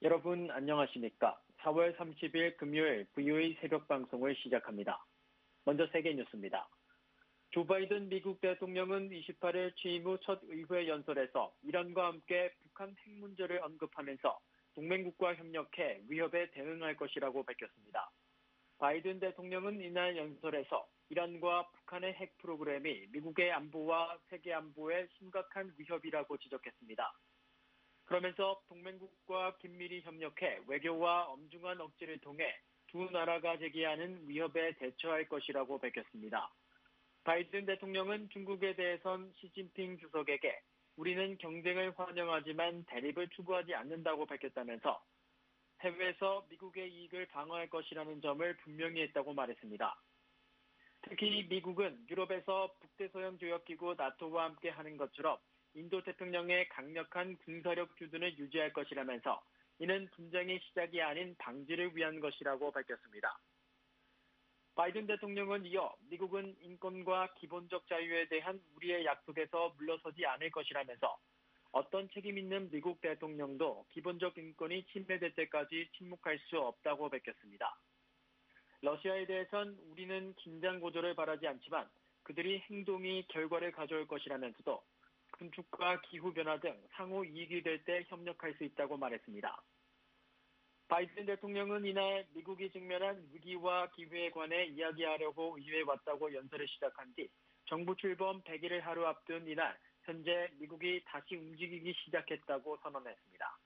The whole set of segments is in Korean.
여러분 안녕하십니까? 4월 30일 금요일 VOA 새벽 방송을 시작합니다. 먼저 세계 뉴스입니다. 조 바이든 미국 대통령은 28일 취임 후 첫 의회 연설에서 이란과 함께 북한 핵 문제를 언급하면서 동맹국과 협력해 위협에 대응할 것이라고 밝혔습니다. 바이든 대통령은 이날 연설에서 이란과 북한의 핵 프로그램이 미국의 안보와 세계 안보에 심각한 위협이라고 지적했습니다. 그러면서 동맹국과 긴밀히 협력해 외교와 엄중한 억제를 통해 두 나라가 제기하는 위협에 대처할 것이라고 밝혔습니다. 바이든 대통령은 중국에 대해선 시진핑 주석에게 우리는 경쟁을 환영하지만 대립을 추구하지 않는다고 밝혔다면서 해외에서 미국의 이익을 방어할 것이라는 점을 분명히 했다고 말했습니다. 특히 미국은 유럽에서 북대서양조약기구 나토와 함께 하는 것처럼 인도태평양에 강력한 군사력 주둔을 유지할 것이라면서 이는 분쟁의 시작이 아닌 방지를 위한 것이라고 밝혔습니다. 바이든 대통령은 이어 미국은 인권과 기본적 자유에 대한 우리의 약속에서 물러서지 않을 것이라면서 어떤 책임 있는 미국 대통령도 기본적 인권이 침해될 때까지 침묵할 수 없다고 밝혔습니다. 러시아에 대해선 우리는 긴장 고조를 바라지 않지만 그들이 행동이 결과를 가져올 것이라면서도 군축과 기후변화 등 상호 이익이 될 때 협력할 수 있다고 말했습니다. 바이든 대통령은 이날 미국이 직면한 위기와 기회에 관해 이야기하려고 의회에 왔다고 연설을 시작한 뒤 정부 출범 100일을 하루 앞둔 이날 현재 미국이 다시 움직이기 시작했다고 선언했습니다.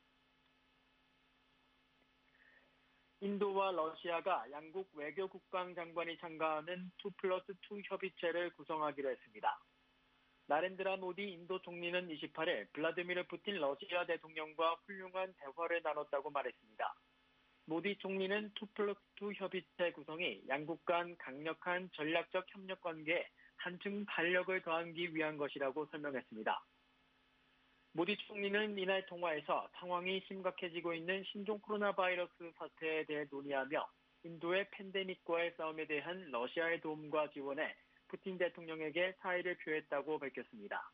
인도와 러시아가 양국 외교국방장관이 참가하는 2+2 협의체를 구성하기로 했습니다. 나렌드라 모디 인도 총리는 28일 블라디미르 푸틴 러시아 대통령과 훌륭한 대화를 나눴다고 말했습니다. 모디 총리는 2+2 협의체 구성이 양국 간 강력한 전략적 협력 관계에 한층 탄력을 더하기 위한 것이라고 설명했습니다. 모디 총리는 이날 통화에서 상황이 심각해지고 있는 신종 코로나 바이러스 사태에 대해 논의하며 인도의 팬데믹과의 싸움에 대한 러시아의 도움과 지원에 푸틴 대통령에게 사의를 표했다고 밝혔습니다.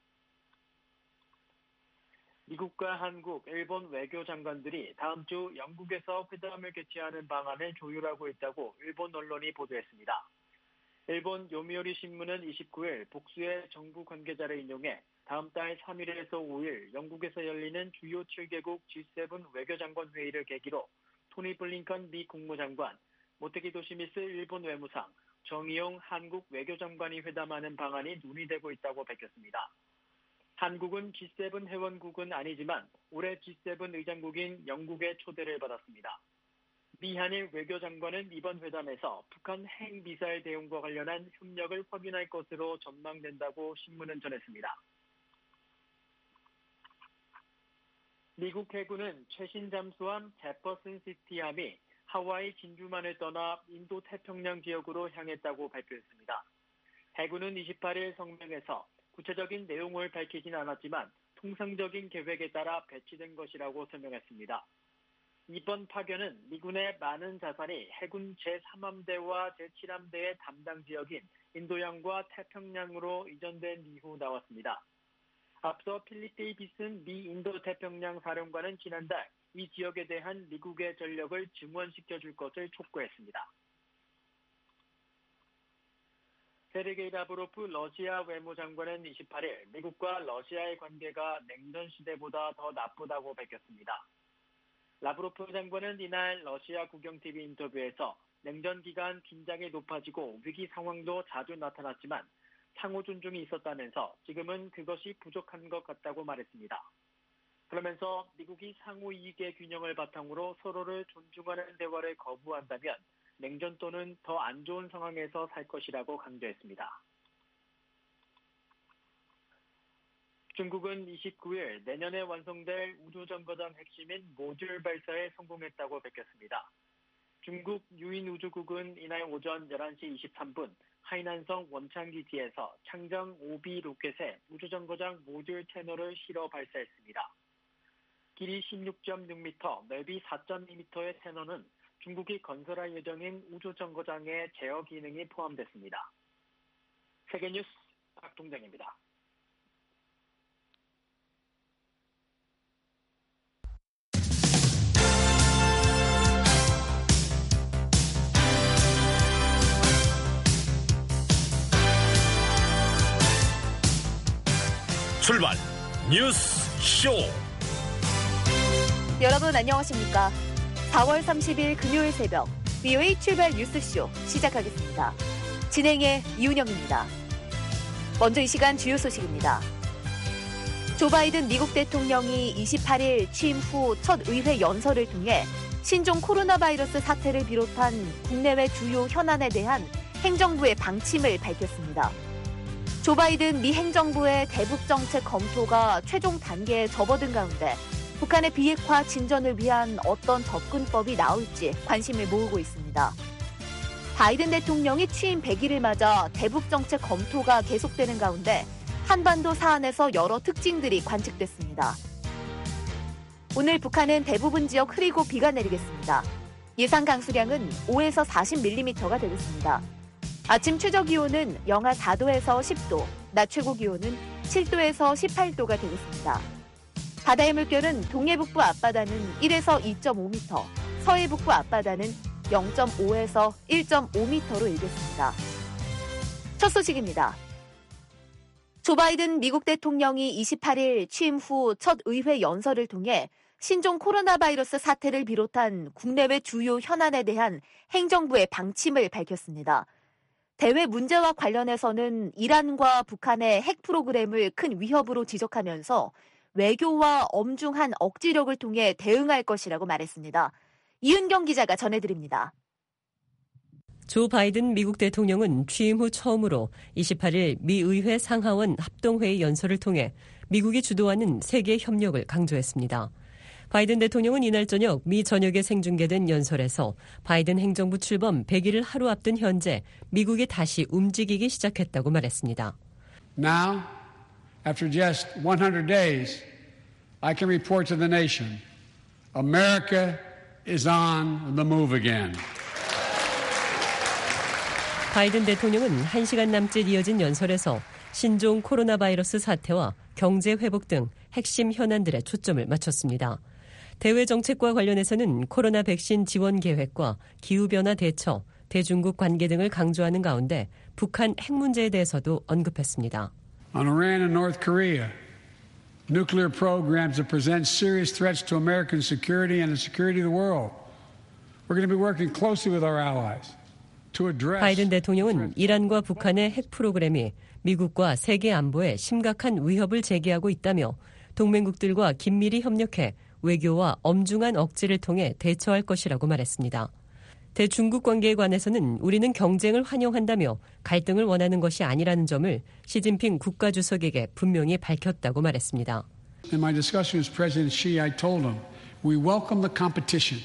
미국과 한국, 일본 외교장관들이 다음 주 영국에서 회담을 개최하는 방안을 조율하고 있다고 일본 언론이 보도했습니다. 일본 요미우리 신문은 29일 복수의 정부 관계자를 인용해 다음 달 3일에서 5일 영국에서 열리는 주요 7개국 G7 외교장관 회의를 계기로 토니 블링컨 미 국무장관, 모테기 도시미스 일본 외무상, 정의용 한국 외교장관이 회담하는 방안이 논의되고 있다고 밝혔습니다. 한국은 G7 회원국은 아니지만 올해 G7 의장국인 영국의 초대를 받았습니다. 미 한일 외교장관은 이번 회담에서 북한 핵미사일 대응과 관련한 협력을 확인할 것으로 전망된다고 신문은 전했습니다. 미국 해군은 최신 잠수함 제퍼슨 시티함이 하와이 진주만을 떠나 인도 태평양 지역으로 향했다고 발표했습니다. 해군은 28일 성명에서 구체적인 내용을 밝히진 않았지만 통상적인 계획에 따라 배치된 것이라고 설명했습니다. 이번 파견은 미군의 많은 자산이 해군 제3함대와 제7함대의 담당 지역인 인도양과 태평양으로 이전된 이후 나왔습니다. 앞서 필립 데이비슨 미 인도 태평양 사령관은 지난달 이 지역에 대한 미국의 전력을 증원시켜줄 것을 촉구했습니다. 세르게이 라브로프 러시아 외무장관은 28일 미국과 러시아의 관계가 냉전 시대보다 더 나쁘다고 밝혔습니다. 라브로프 장관은 이날 러시아 국영TV 인터뷰에서 냉전 기간 긴장이 높아지고 위기 상황도 자주 나타났지만 상호 존중이 있었다면서 지금은 그것이 부족한 것 같다고 말했습니다. 그러면서 미국이 상호 이익의 균형을 바탕으로 서로를 존중하는 대화를 거부한다면 냉전 또는 더 안 좋은 상황에서 살 것이라고 강조했습니다. 중국은 29일 내년에 완성될 우주정거장 핵심인 모듈 발사에 성공했다고 밝혔습니다. 중국 유인우주국은 이날 오전 11시 23분 하이난성 원창기지에서 창정 5B 로켓에 우주정거장 모듈 테너를 실어 발사했습니다. 길이 16.6m, 넓이 4.2m의 테너는 중국이 건설할 예정인 우주정거장의 제어 기능이 포함됐습니다. 세계뉴스 박동정입니다. 출발 뉴스 쇼. 여러분 안녕하십니까? 4월 30일 금요일 새벽 VOA 출발 뉴스쇼 시작하겠습니다. 진행의 이은영입니다. 먼저 이 시간 주요 소식입니다. 조 바이든 미국 대통령이 28일 취임 후 첫 의회 연설을 통해 신종 코로나 바이러스 사태를 비롯한 국내외 주요 현안에 대한 행정부의 방침을 밝혔습니다. 조 바이든 미 행정부의 대북 정책 검토가 최종 단계에 접어든 가운데 북한의 비핵화 진전을 위한 어떤 접근법이 나올지 관심을 모으고 있습니다. 바이든 대통령이 취임 100일을 맞아 대북 정책 검토가 계속되는 가운데 한반도 사안에서 여러 특징들이 관측됐습니다. 오늘 북한은 대부분 지역 흐리고 비가 내리겠습니다. 예상 강수량은 5에서 40mm가 되겠습니다. 아침 최저 기온은 영하 4도에서 10도, 낮 최고 기온은 7도에서 18도가 되겠습니다. 바다의 물결은 동해북부 앞바다는 1에서 2.5m, 서해북부 앞바다는 0.5에서 1.5m로 일겠습니다. 첫 소식입니다. 조 바이든 미국 대통령이 28일 취임 후 첫 의회 연설을 통해 신종 코로나 바이러스 사태를 비롯한 국내외 주요 현안에 대한 행정부의 방침을 밝혔습니다. 대외 문제와 관련해서는 이란과 북한의 핵 프로그램을 큰 위협으로 지적하면서 외교와 엄중한 억지력을 통해 대응할 것이라고 말했습니다. 이은경 기자가 전해드립니다. 조 바이든 미국 대통령은 취임 후 처음으로 28일 미 의회 상하원 합동회의 연설을 통해 미국이 주도하는 세계 협력을 강조했습니다. 바이든 대통령은 이날 저녁 미 전역에 생중계된 연설에서 바이든 행정부 출범 100일을 하루 앞둔 현재 미국이 다시 움직이기 시작했다고 말했습니다. Now, after just 100 days, I can report to the nation, America is on the move again. 바이든 대통령은 1시간 남짓 이어진 연설에서 신종 코로나 바이러스 사태와 경제 회복 등 핵심 현안들에 초점을 맞췄습니다. 대외 정책과 관련해서는 코로나 백신 지원 계획과 기후변화 대처, 대중국 관계 등을 강조하는 가운데 북한 핵 문제에 대해서도 언급했습니다. On Iran and North Korea, nuclear programs that present serious threats to American security and the security of the world. We're going to be working closely with our allies. 바이든 대통령은 이란과 북한의 핵 프로그램이 미국과 세계 안보에 심각한 위협을 제기하고 있다며 동맹국들과 긴밀히 협력해 외교와 엄중한 억지를 통해 대처할 것이라고 말했습니다. 대중국 관계에 관해서는 우리는 경쟁을 환영한다며 갈등을 원하는 것이 아니라는 점을 시진핑 국가주석에게 분명히 밝혔다고 말했습니다. In my discussion with President Xi, I told him, we welcome the competition.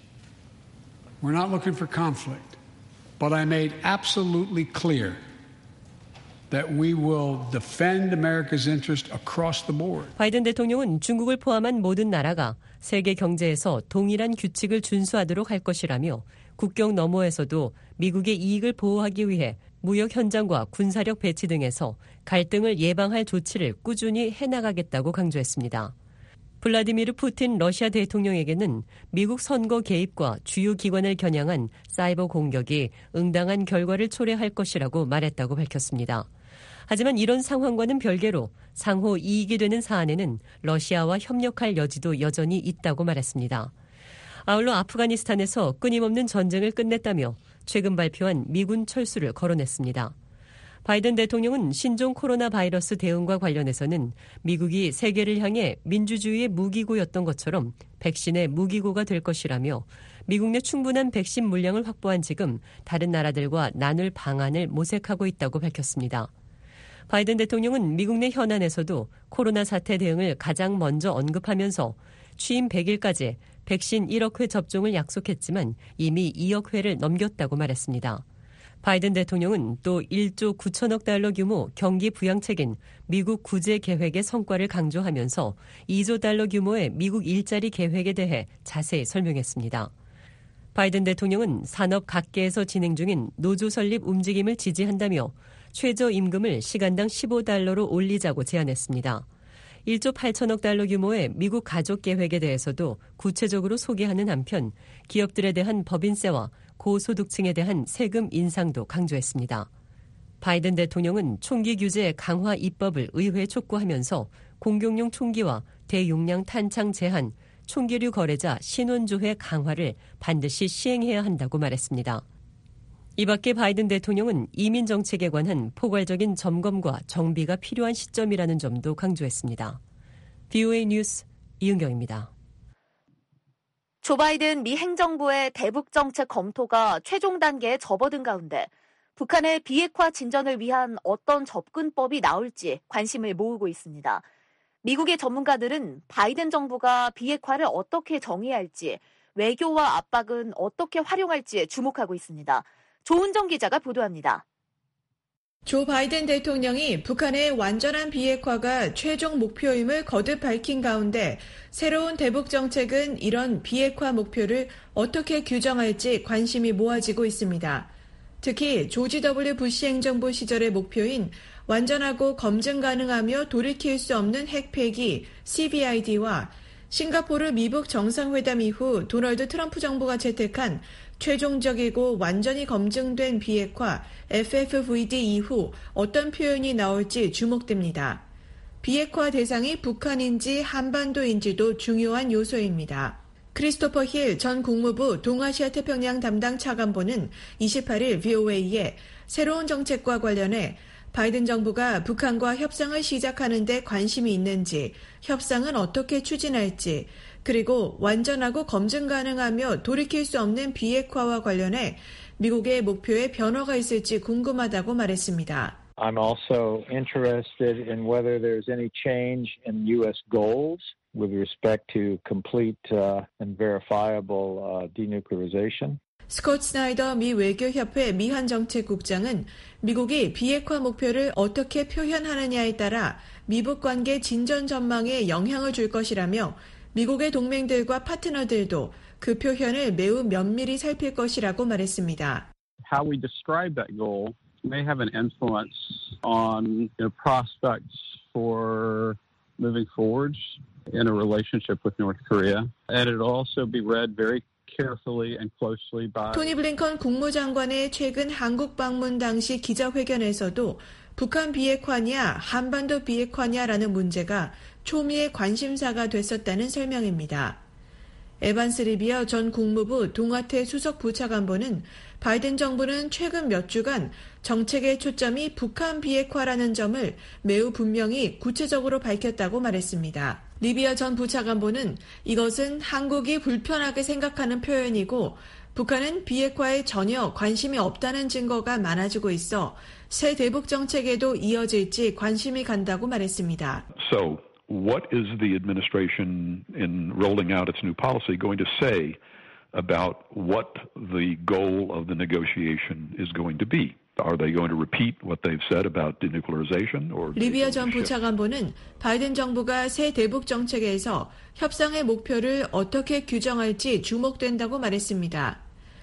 We're not looking for conflict. But I made absolutely clear that we will defend America's interest across the board. 바이든 대통령은 중국을 포함한 모든 나라가 세계 경제에서 동일한 규칙을 준수하도록 할 것이라며 국경 너머에서도 미국의 이익을 보호하기 위해 무역 현장과 군사력 배치 등에서 갈등을 예방할 조치를 꾸준히 해나가겠다고 강조했습니다. 블라디미르 푸틴 러시아 대통령에게는 미국 선거 개입과 주요 기관을 겨냥한 사이버 공격이 응당한 결과를 초래할 것이라고 말했다고 밝혔습니다. 하지만 이런 상황과는 별개로 상호 이익이 되는 사안에는 러시아와 협력할 여지도 여전히 있다고 말했습니다. 아울러 아프가니스탄에서 끊임없는 전쟁을 끝냈다며 최근 발표한 미군 철수를 거론했습니다. 바이든 대통령은 신종 코로나 바이러스 대응과 관련해서는 미국이 세계를 향해 민주주의의 무기고였던 것처럼 백신의 무기고가 될 것이라며 미국 내 충분한 백신 물량을 확보한 지금 다른 나라들과 나눌 방안을 모색하고 있다고 밝혔습니다. 바이든 대통령은 미국 내 현안에서도 코로나 사태 대응을 가장 먼저 언급하면서 취임 100일까지 백신 1억 회 접종을 약속했지만 이미 2억 회를 넘겼다고 말했습니다. 바이든 대통령은 또 1조 9천억 달러 규모 경기 부양책인 미국 구제 계획의 성과를 강조하면서 2조 달러 규모의 미국 일자리 계획에 대해 자세히 설명했습니다. 바이든 대통령은 산업 각계에서 진행 중인 노조 설립 움직임을 지지한다며 최저임금을 시간당 15달러로 올리자고 제안했습니다. 1조 8천억 달러 규모의 미국 가족 계획에 대해서도 구체적으로 소개하는 한편 기업들에 대한 법인세와 고소득층에 대한 세금 인상도 강조했습니다. 바이든 대통령은 총기 규제 강화 입법을 의회에 촉구하면서 공격용 총기와 대용량 탄창 제한, 총기류 거래자 신원조회 강화를 반드시 시행해야 한다고 말했습니다. 이 밖에 바이든 대통령은 이민 정책에 관한 포괄적인 점검과 정비가 필요한 시점이라는 점도 강조했습니다. VOA 뉴스 이은경입니다. 조 바이든 미 행정부의 대북 정책 검토가 최종 단계에 접어든 가운데 북한의 비핵화 진전을 위한 어떤 접근법이 나올지 관심을 모으고 있습니다. 미국의 전문가들은 바이든 정부가 비핵화를 어떻게 정의해야 할지, 외교와 압박은 어떻게 활용할지에 주목하고 있습니다. 조은정 기자가 보도합니다. 조 바이든 대통령이 북한의 완전한 비핵화가 최종 목표임을 거듭 밝힌 가운데 새로운 대북 정책은 이런 비핵화 목표를 어떻게 규정할지 관심이 모아지고 있습니다. 특히 조지 W. 부시 행정부 시절의 목표인 완전하고 검증 가능하며 돌이킬 수 없는 핵폐기 CVID와 싱가포르 미북 정상회담 이후 도널드 트럼프 정부가 채택한 최종적이고 완전히 검증된 비핵화 FFVD 이후 어떤 표현이 나올지 주목됩니다. 비핵화 대상이 북한인지 한반도인지도 중요한 요소입니다. 크리스토퍼 힐 전 국무부 동아시아 태평양 담당 차관보는 28일 VOA에 새로운 정책과 관련해 바이든 정부가 북한과 협상을 시작하는 데 관심이 있는지, 협상은 어떻게 추진할지, 그리고 완전하고 검증 가능하며 돌이킬 수 없는 비핵화와 관련해 미국의 목표에 변화가 있을지 궁금하다고 말했습니다. I'm also interested in whether there's any change in U.S. goals with respect to complete and verifiable denuclearization. 스콧 스나이더 미 외교협회 미한정책국장은 미국이 비핵화 목표를 어떻게 표현하느냐에 따라 미북 관계 진전 전망에 영향을 줄 것이라며 미국의 동맹들과 파트너들도 그 표현을 매우 면밀히 살필 것이라고 말했습니다. How we describe that goal may have an influence on prospects for moving forward in a relationship with North Korea, and it'll also be read very carefully and closely by 토니 블링컨 국무장관의 최근 한국 방문 당시 기자회견에서도 북한 비핵화냐 한반도 비핵화냐라는 문제가 초미의 관심사가 됐었다는 설명입니다. 에반스 리비어 전 국무부 동아태 수석 부차관보는 바이든 정부는 최근 몇 주간 정책의 초점이 북한 비핵화라는 점을 매우 분명히 구체적으로 밝혔다고 말했습니다. 리비어 전 부차관보는 이것은 한국이 불편하게 생각하는 표현이고 북한은 비핵화에 전혀 관심이 없다는 증거가 많아지고 있어 새 대북 정책에도 이어질지 관심이 간다고 말했습니다. So, what is the administration in rolling out its new policy going to say about what the goal of the negotiation is going to be? Are they going to repeat what they've said about denuclearization? 리비어 전 부차관보는 바이든 정부가 새 대북 정책에서 협상의 목표를 어떻게 규정할지 주목된다고 말했습니다.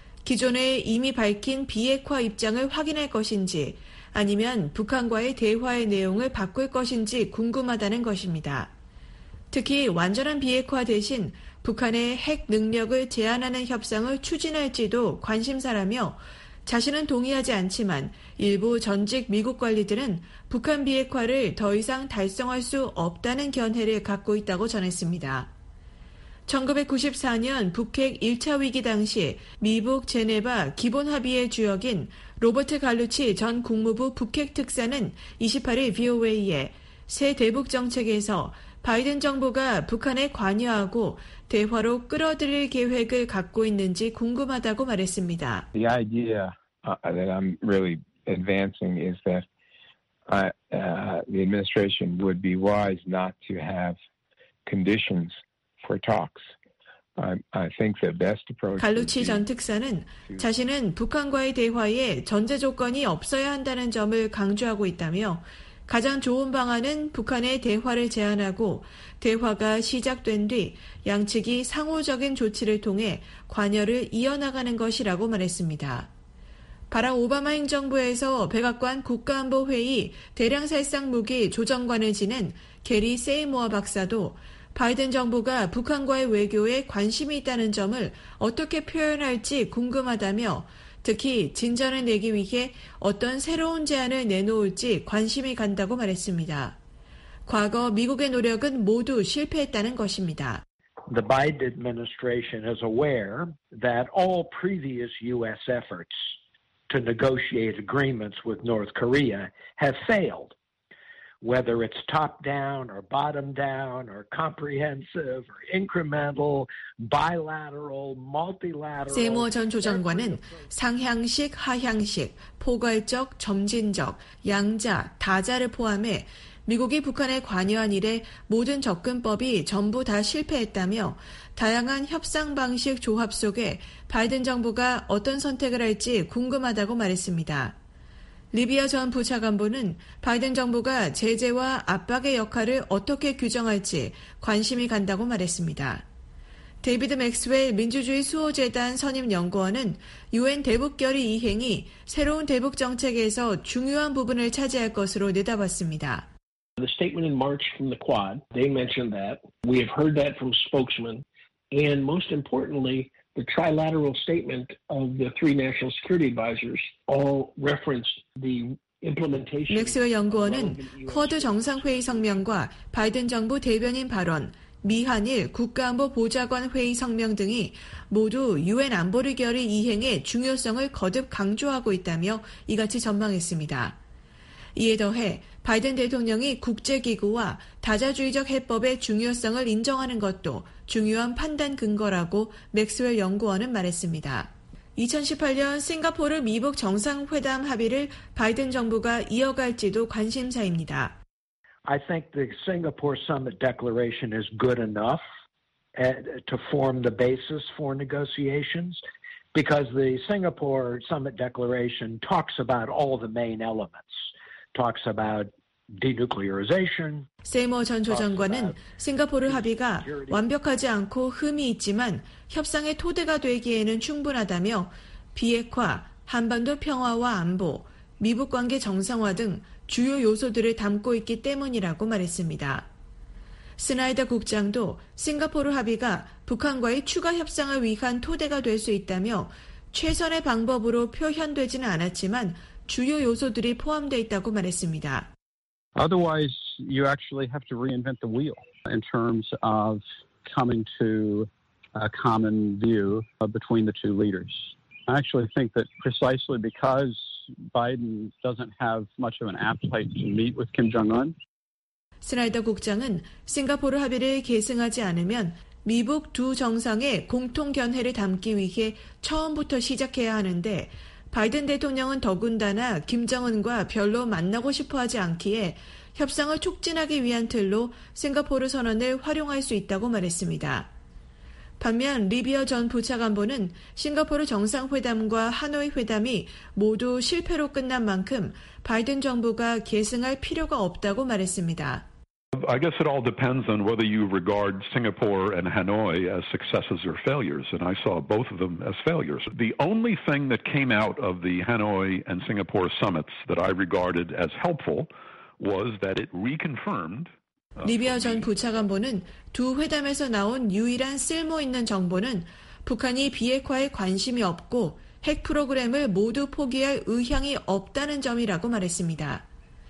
기존에 이미 밝힌 비핵화 입장을 확인할 것인지 아니면 북한과의 대화의 내용을 바꿀 것인지 궁금하다는 것입니다. 특히 완전한 비핵화 대신 북한의 핵 능력을 제한하는 협상을 추진할지도 관심사라며 자신은 동의하지 않지만 일부 전직 미국 관리들은 북한 비핵화를 더 이상 달성할 수 없다는 견해를 갖고 있다고 전했습니다. 1994년 북핵 1차 위기 당시 미북 제네바 기본합의의 주역인 로버트 갈루치 전 국무부 북핵 특사는 28일 VOA에 새 대북 정책에서 바이든 정부가 북한에 관여하고 대화로 끌어들일 계획을 갖고 있는지 궁금하다고 말했습니다. The idea that I'm really advancing is that the administration would be wise not to have conditions for talks. I think the best approach. 갈루치 전 특사는 자신은 북한과의 대화에 전제 조건이 없어야 한다는 점을 강조하고 있다며 가장 좋은 방안은 북한의 대화를 제안하고 대화가 시작된 뒤 양측이 상호적인 조치를 통해 관여를 이어나가는 것이라고 말했습니다. 바락 오바마 행정부에서 백악관 국가안보회의 대량살상 무기 조정관을 지낸 게리 세이모어 박사도 바이든 정부가 북한과의 외교에 관심이 있다는 점을 어떻게 표현할지 궁금하다며 특히 진전을 내기 위해 어떤 새로운 제안을 내놓을지 관심이 간다고 말했습니다. 과거 미국의 노력은 모두 실패했다는 것입니다. The Biden administration is aware that all previous U.S. efforts to negotiate agreements with North Korea have failed. Whether it's top-down or bottom-down or comprehensive or incremental, bilateral, multilateral. 세이머 전 조정관은 상향식, 하향식, 포괄적, 점진적, 양자, 다자를 포함해 미국이 북한에 관여한 이래 모든 접근법이 전부 다 실패했다며 다양한 협상 방식 조합 속에 바이든 정부가 어떤 선택을 할지 궁금하다고 말했습니다. 리비아 전 부차관보는 바이든 정부가 제재와 압박의 역할을 어떻게 규정할지 관심이 간다고 말했습니다. 데이비드 맥스웰 민주주의 수호재단 선임연구원은 UN 대북결의 이행이 새로운 대북 정책에서 중요한 부분을 차지할 것으로 내다봤습니다. The statement in March from the Quad, they mentioned that. We have heard that from spokesmen. And most importantly, the trilateral statement of the three national security advisors all referenced the implementation. 맥스웰 연구원은 쿼드 정상회의 성명과 바이든 정부 대변인 발언, 미한일 국가안보 보좌관 회의 성명 등이 모두 UN 안보리 결의 이행의 중요성을 거듭 강조하고 있다며 이같이 전망했습니다. 이에 더해 바이든 대통령이 국제기구와 다자주의적 해법의 중요성을 인정하는 것도 중요한 판단 근거라고 맥스웰 연구원은 말했습니다. 2018년 싱가포르 미북 정상회담 합의를 바이든 정부가 이어갈지도 관심사입니다. I think the Singapore Summit Declaration is good enough to form the basis for negotiations because the Singapore Summit Declaration talks about all the main elements. Talks about denuclearization. 세이머 전 조정관은 싱가포르 합의가 완벽하지 않고 흠이 있지만 협상의 토대가 되기에는 충분하다며 비핵화, 한반도 평화와 안보, 미북 관계 정상화 등 주요 요소들을 담고 있기 때문이라고 말했습니다. 스나이더 국장도 싱가포르 합의가 북한과의 추가 협상을 위한 토대가 될 수 있다며 최선의 방법으로 표현되지는 않았지만 주요 요소들이 포함되어 있다고 말했습니다. Otherwise, you actually have to reinvent the wheel in terms of coming to a common view between the two leaders. I actually think that precisely because Biden doesn't have much of an appetite to meet with Kim Jong-un. 스나이더 국장은 싱가포르 합의를 계승하지 않으면 미북 두 정상의 공통 견해를 담기 위해 처음부터 시작해야 하는데 바이든 대통령은 더군다나 김정은과 별로 만나고 싶어하지 않기에 협상을 촉진하기 위한 틀로 싱가포르 선언을 활용할 수 있다고 말했습니다. 반면 리비아 전 부차관보는 싱가포르 정상회담과 하노이 회담이 모두 실패로 끝난 만큼 바이든 정부가 계승할 필요가 없다고 말했습니다. I guess it all depends on whether you regard Singapore and Hanoi as successes or failures, and I saw both of them as failures. The only thing that came out of the Hanoi and Singapore summits that I regarded as helpful was that it reconfirmed. 리비아 전 부차관보는 두 회담에서 나온 유일한 쓸모 있는 정보는 북한이 비핵화에 관심이 없고 핵 프로그램을 모두 포기할 의향이 없다는 점이라고 말했습니다.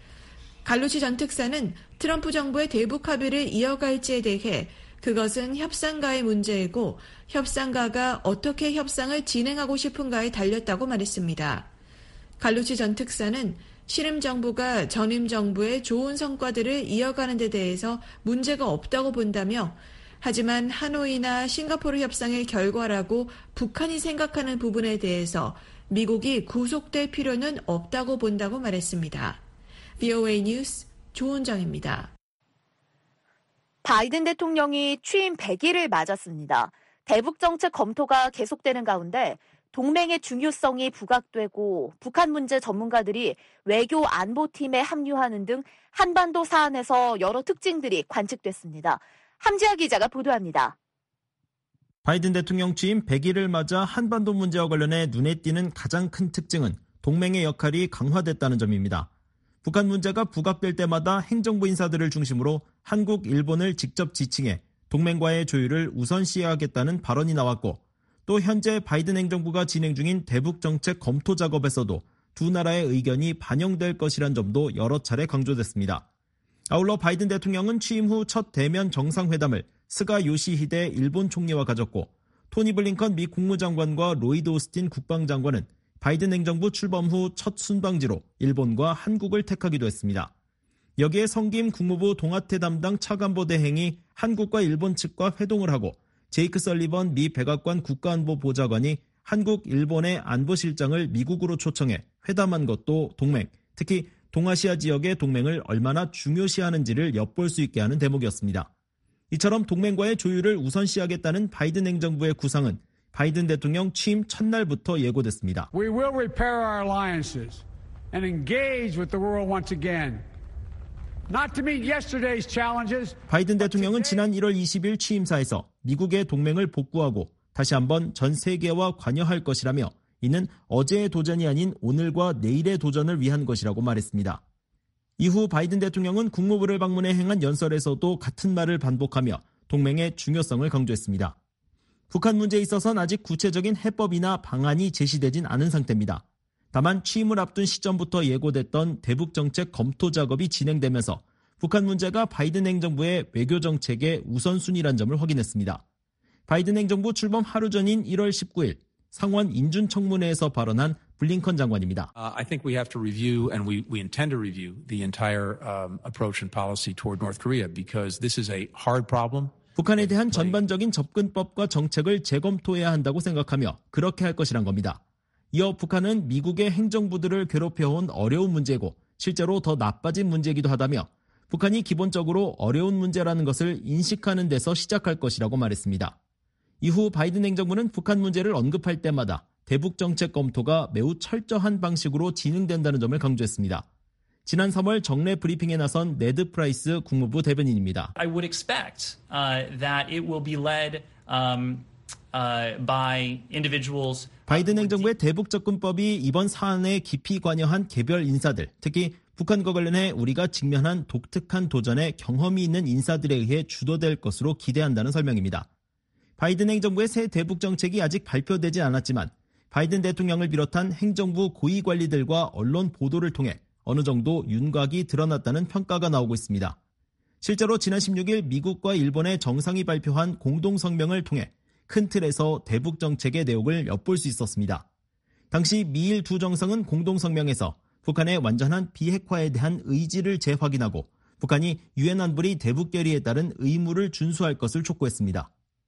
갈루치 전 특사는 트럼프 정부의 대북 합의를 이어갈지에 대해 그것은 협상가의 문제이고 협상가가 어떻게 협상을 진행하고 싶은가에 달렸다고 말했습니다. 갈루치 전 특사는 신임 정부가 전임 정부의 좋은 성과들을 이어가는 데 대해서 문제가 없다고 본다며 하지만 하노이나 싱가포르 협상의 결과라고 북한이 생각하는 부분에 대해서 미국이 구속될 필요는 없다고 본다고 말했습니다. VOA 뉴스 조은정입니다. 바이든 대통령이 취임 100일을 맞았습니다. 대북 정책 검토가 계속되는 가운데 동맹의 중요성이 부각되고 북한 문제 전문가들이 외교 안보팀에 합류하는 등 한반도 사안에서 여러 특징들이 관측됐습니다. 함지아 기자가 보도합니다. 바이든 대통령 취임 100일을 맞아 한반도 문제와 관련해 눈에 띄는 가장 큰 특징은 동맹의 역할이 강화됐다는 점입니다. 북한 문제가 부각될 때마다 행정부 인사들을 중심으로 한국, 일본을 직접 지칭해 동맹과의 조율을 우선시하겠다는 발언이 나왔고 또 현재 바이든 행정부가 진행 중인 대북 정책 검토 작업에서도 두 나라의 의견이 반영될 것이란 점도 여러 차례 강조됐습니다. 아울러 바이든 대통령은 취임 후 첫 대면 정상회담을 스가 요시히데 일본 총리와 가졌고 토니 블링컨 미 국무장관과 로이드 오스틴 국방장관은 바이든 행정부 출범 후 첫 순방지로 일본과 한국을 택하기도 했습니다. 여기에 성김 국무부 동아태 담당 차관보 대행이 한국과 일본 측과 회동을 하고 제이크 설리번 미 백악관 국가안보 보좌관이 한국, 일본의 안보실장을 미국으로 초청해 회담한 것도 동맹, 특히 동아시아 지역의 동맹을 얼마나 중요시하는지를 엿볼 수 있게 하는 대목이었습니다. 이처럼 동맹과의 조율을 우선시하겠다는 바이든 행정부의 구상은 바이든 대통령 취임 첫날부터 예고됐습니다. We will repair our alliances and engage with the world once again. Not to meet yesterday's challenges. 바이든 대통령은 지난 1월 20일 취임사에서 미국의 동맹을 복구하고 다시 한번 전 세계와 관여할 것이라며 이는 어제의 도전이 아닌 오늘과 내일의 도전을 위한 것이라고 말했습니다. 이후 바이든 대통령은 국무부를 방문해 행한 연설에서도 같은 말을 반복하며 동맹의 중요성을 강조했습니다. 북한 문제에 있어서는 아직 구체적인 해법이나 방안이 제시되진 않은 상태입니다. 다만 취임을 앞둔 시점부터 예고됐던 대북정책 검토 작업이 진행되면서 북한 문제가 바이든 행정부의 외교정책의 우선순위란 점을 확인했습니다. 바이든 행정부 출범 하루 전인 1월 19일 상원 인준청문회에서 발언한 블링컨 장관입니다. I think we have to review and we intend to review the entire approach and policy toward North Korea because this is a hard problem. 북한에 대한 전반적인 접근법과 정책을 재검토해야 한다고 생각하며 그렇게 할 것이란 겁니다. 이어 북한은 미국의 행정부들을 괴롭혀온 어려운 문제고 실제로 더 나빠진 문제이기도 하다며 북한이 기본적으로 어려운 문제라는 것을 인식하는 데서 시작할 것이라고 말했습니다. 이후 바이든 행정부는 북한 문제를 언급할 때마다 대북 정책 검토가 매우 철저한 방식으로 진행된다는 점을 강조했습니다. 지난 3월 정례 브리핑에 나선 네드 프라이스 국무부 대변인입니다. I would expect that it will be led by individuals. 바이든 행정부의 대북 접근법이 이번 사안에 깊이 관여한 개별 인사들, 특히 북한과 관련해 우리가 직면한 독특한 도전에 경험이 있는 인사들에 의해 주도될 것으로 기대한다는 설명입니다. 바이든 행정부의 새 대북 정책이 아직 발표되지 않았지만 바이든 대통령을 비롯한 행정부 고위 관리들과 언론 보도를 통해 어느 정도 윤곽이 드러났다는 평가가 나오고 있습니다. 실제로 지난 16일 미국과 일본의 정상이 발표한 공동성명을 통해 큰 틀에서 대북 정책의 내용을 엿볼 수 있었습니다. 당시 미일 두 정상은 공동성명에서 북한의 완전한 비핵화에 대한 의지를 재확인하고 북한이 유엔 안보리 대북 결의에 따른 의무를 준수할 것을 촉구했습니다.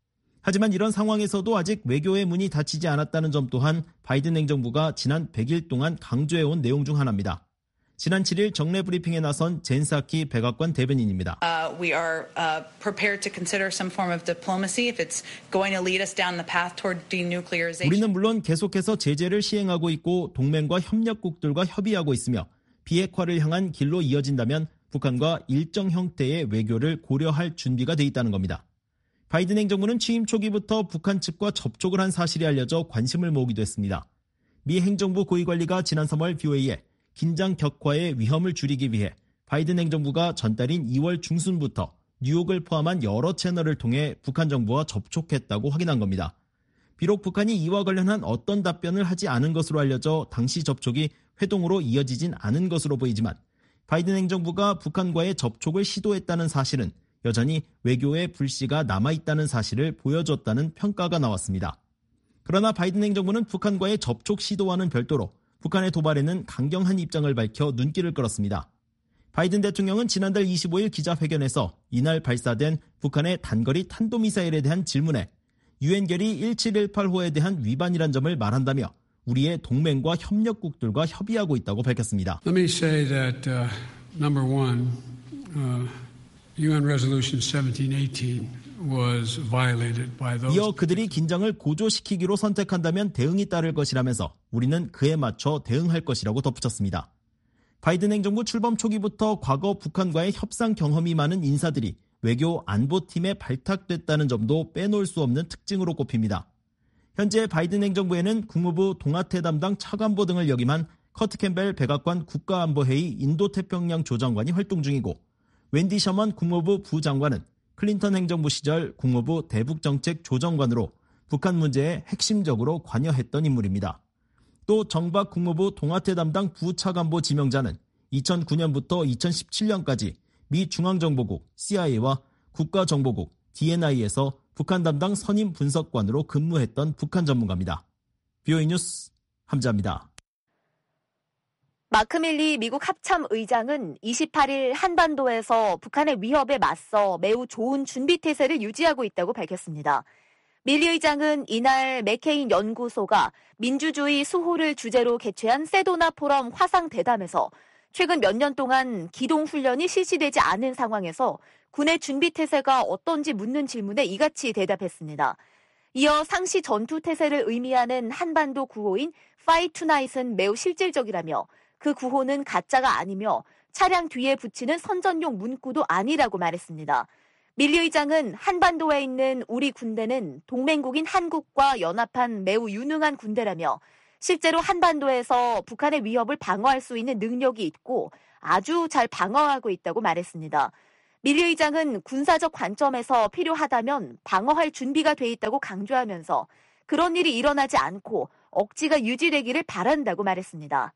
하지만 이런 상황에서도 아직 외교의 문이 닫히지 않았다는 점 또한 바이든 행정부가 지난 100일 동안 강조해온 내용 중 하나입니다. 지난 7일 정례 브리핑에 나선 젠 사키 백악관 대변인입니다. We are prepared to consider some form of diplomacy if it's going to lead us down the path toward denuclearization. 우리는 물론 계속해서 제재를 시행하고 있고 동맹과 협력국들과 협의하고 있으며 비핵화를 향한 길로 이어진다면 북한과 일정 형태의 외교를 고려할 준비가 돼 있다는 겁니다. 바이든 행정부는 취임 초기부터 북한 측과 접촉을 한 사실이 알려져 관심을 모으기도 했습니다. 미 행정부 고위관리가 지난 3월 BOA에 긴장 격화의 위험을 줄이기 위해 바이든 행정부가 전달인 2월 중순부터 뉴욕을 포함한 여러 채널을 통해 북한 정부와 접촉했다고 확인한 겁니다. 비록 북한이 이와 관련한 어떤 답변을 하지 않은 것으로 알려져 당시 접촉이 회동으로 이어지진 않은 것으로 보이지만 바이든 행정부가 북한과의 접촉을 시도했다는 사실은 여전히 외교의 불씨가 남아있다는 사실을 보여줬다는 평가가 나왔습니다. 그러나 바이든 행정부는 북한과의 접촉 시도와는 별도로 북한의 도발에는 강경한 입장을 밝혀 눈길을 끌었습니다. 바이든 대통령은 지난달 25일 기자회견에서 이날 발사된 북한의 단거리 탄도미사일에 대한 질문에 유엔 결의 1718호에 대한 위반이란 점을 말한다며 우리의 동맹과 협력국들과 협의하고 있다고 밝혔습니다. Let me say that number one, UN Resolution 1718 was violated by those. 이어 그들이 긴장을 고조시키기로 선택한다면 대응이 따를 것이라면서 우리는 그에 맞춰 대응할 것이라고 덧붙였습니다. 바이든 행정부 출범 초기부터 과거 북한과의 협상 경험이 많은 인사들이 외교 안보팀에 발탁됐다는 점도 빼놓을 수 없는 특징으로 꼽힙니다. 현재 바이든 행정부에는 국무부 동아태 담당 차관보 등을 역임한 커트 캠벨 백악관 국가안보회의 인도태평양 조정관이 활동 중이고 웬디 셔먼 국무부 부장관은 클린턴 행정부 시절 국무부 대북정책 조정관으로 북한 문제에 핵심적으로 관여했던 인물입니다. 또 정박 국무부 동아태 담당 부차관보 지명자는 2009년부터 2017년까지 미 중앙정보국 CIA와 국가정보국 DNI에서 북한 담당 선임 분석관으로 근무했던 북한 전문가입니다. VOA 뉴스 함자입니다. 마크 밀리 미국 합참의장은 28일 한반도에서 북한의 위협에 맞서 매우 좋은 준비태세를 유지하고 있다고 밝혔습니다. 밀리 의장은 이날 맥케인 연구소가 민주주의 수호를 주제로 개최한 세도나 포럼 화상 대담에서 최근 몇 년 동안 기동훈련이 실시되지 않은 상황에서 군의 준비태세가 어떤지 묻는 질문에 이같이 대답했습니다. 이어 상시 전투태세를 의미하는 한반도 구호인 Fight Tonight은 매우 실질적이라며 그 구호는 가짜가 아니며 차량 뒤에 붙이는 선전용 문구도 아니라고 말했습니다. 밀리 의장은 한반도에 있는 우리 군대는 동맹국인 한국과 연합한 매우 유능한 군대라며 실제로 한반도에서 북한의 위협을 방어할 수 있는 능력이 있고 아주 잘 방어하고 있다고 말했습니다. 밀리 의장은 군사적 관점에서 필요하다면 방어할 준비가 돼 있다고 강조하면서 그런 일이 일어나지 않고 억지가 유지되기를 바란다고 말했습니다.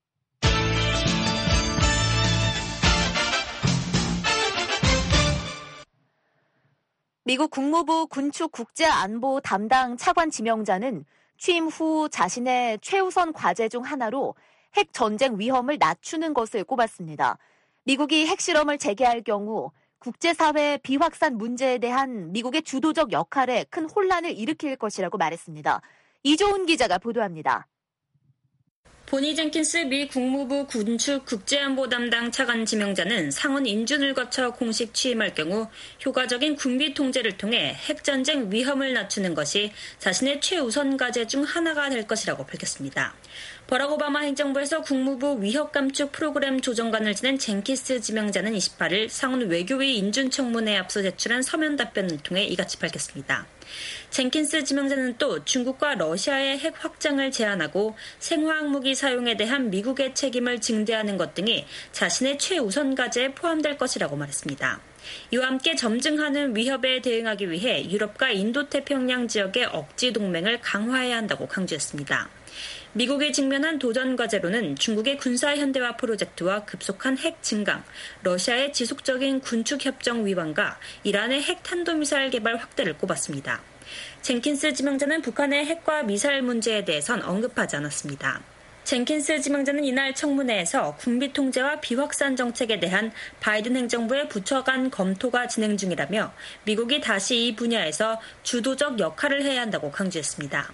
미국 국무부 군축 국제안보 담당 차관 지명자는 취임 후 자신의 최우선 과제 중 하나로 핵 전쟁 위험을 낮추는 것을 꼽았습니다. 미국이 핵실험을 재개할 경우 국제사회 비확산 문제에 대한 미국의 주도적 역할에 큰 혼란을 일으킬 것이라고 말했습니다. 이조은 기자가 보도합니다. 보니 젠킨스 미 국무부 군축 국제안보 담당 차관 지명자는 상원 인준을 거쳐 공식 취임할 경우 효과적인 군비 통제를 통해 핵전쟁 위험을 낮추는 것이 자신의 최우선 과제 중 하나가 될 것이라고 밝혔습니다. 버락 오바마 행정부에서 국무부 위협 감축 프로그램 조정관을 지낸 젠킨스 지명자는 28일 상원 외교위 인준 청문회에 앞서 제출한 서면 답변을 통해 이같이 밝혔습니다. 젠킨스 지명자는 또 중국과 러시아의 핵 확장을 제한하고 생화학 무기 사용에 대한 미국의 책임을 증대하는 것 등이 자신의 최우선 과제에 포함될 것이라고 말했습니다. 이와 함께 점증하는 위협에 대응하기 위해 유럽과 인도태평양 지역의 억지 동맹을 강화해야 한다고 강조했습니다. 미국이 직면한 도전 과제로는 중국의 군사 현대화 프로젝트와 급속한 핵 증강, 러시아의 지속적인 군축 협정 위반과 이란의 핵 탄도미사일 개발 확대를 꼽았습니다. 젠킨스 지명자는 북한의 핵과 미사일 문제에 대해선 언급하지 않았습니다. 젠킨스 지명자는 이날 청문회에서 군비 통제와 비확산 정책에 대한 바이든 행정부의 부처 간 검토가 진행 중이라며 미국이 다시 이 분야에서 주도적 역할을 해야 한다고 강조했습니다.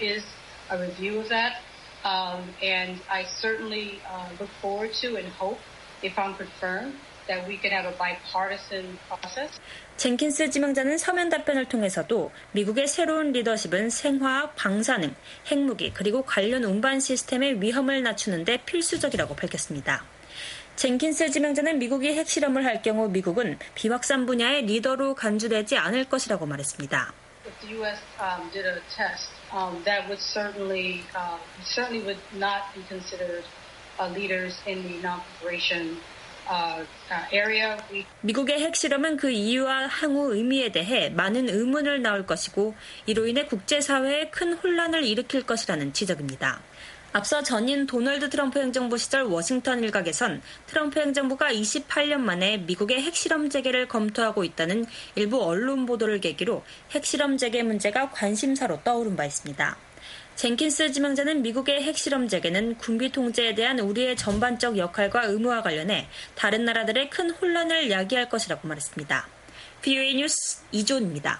And I certainly look forward to and hope, if I'm confirmed, that we can have a bipartisan process. 젠킨스 지명자는 서면 답변을 통해서도 미국의 새로운 리더십은 생화학, 방사능, 핵무기 그리고 관련 운반 시스템의 위험을 낮추는 데 필수적이라고 밝혔습니다. 젠킨스 지명자는 미국이 핵실험을 할 경우 미국은 비확산 분야의 리더로 간주되지 않을 것이라고 말했습니다. If the U.S. did a test, that would certainly would not be considered leaders in the non-proliferation area. 미국의 핵실험은 그 이유와 향후 의미에 대해 많은 의문을 낳을 것이고 이로 인해 국제사회에 큰 혼란을 일으킬 것이라는 지적입니다. 앞서 전임 도널드 트럼프 행정부 시절 워싱턴 일각에선 트럼프 행정부가 28년 만에 미국의 핵실험 재개를 검토하고 있다는 일부 언론 보도를 계기로 핵실험 재개 문제가 관심사로 떠오른 바 있습니다. 젠킨스 지명자는 미국의 핵실험 재개는 군비 통제에 대한 우리의 전반적 역할과 의무와 관련해 다른 나라들의 큰 혼란을 야기할 것이라고 말했습니다. VOA 뉴스 이조은입니다.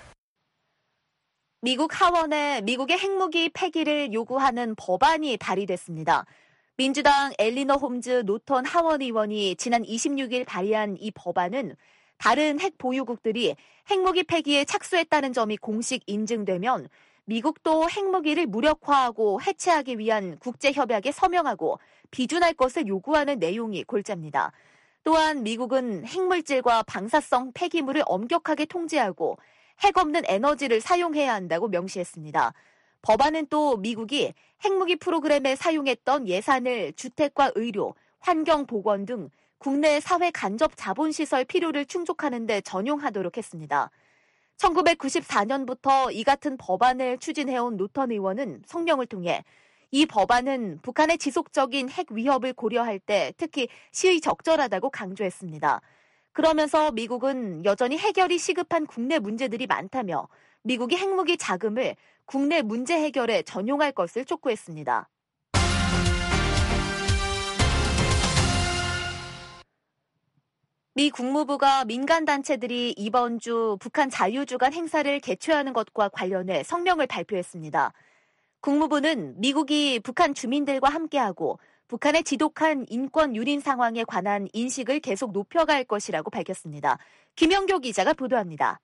미국 하원에 미국의 핵무기 폐기를 요구하는 법안이 발의됐습니다. 민주당 엘리너 홈즈 노턴 하원 의원이 지난 26일 발의한 이 법안은 다른 핵 보유국들이 핵무기 폐기에 착수했다는 점이 공식 인증되면 미국도 핵무기를 무력화하고 해체하기 위한 국제협약에 서명하고 비준할 것을 요구하는 내용이 골자입니다. 또한 미국은 핵물질과 방사성 폐기물을 엄격하게 통제하고 핵 없는 에너지를 사용해야 한다고 명시했습니다. 법안은 또 미국이 핵무기 프로그램에 사용했던 예산을 주택과 의료, 환경보건 등 국내 사회 간접 자본시설 필요를 충족하는 데 전용하도록 했습니다. 1994년부터 이 같은 법안을 추진해온 노턴 의원은 성명을 통해 이 법안은 북한의 지속적인 핵 위협을 고려할 때 특히 시의 적절하다고 강조했습니다. 그러면서 미국은 여전히 해결이 시급한 국내 문제들이 많다며 미국이 핵무기 자금을 국내 문제 해결에 전용할 것을 촉구했습니다. 미 국무부가 민간단체들이 이번 주 북한 자유주간 행사를 개최하는 것과 관련해 성명을 발표했습니다. 국무부는 미국이 북한 주민들과 함께하고 북한의 지독한 인권 유린 상황에 관한 인식을 계속 높여갈 것이라고 밝혔습니다. 김영교 기자가 보도합니다.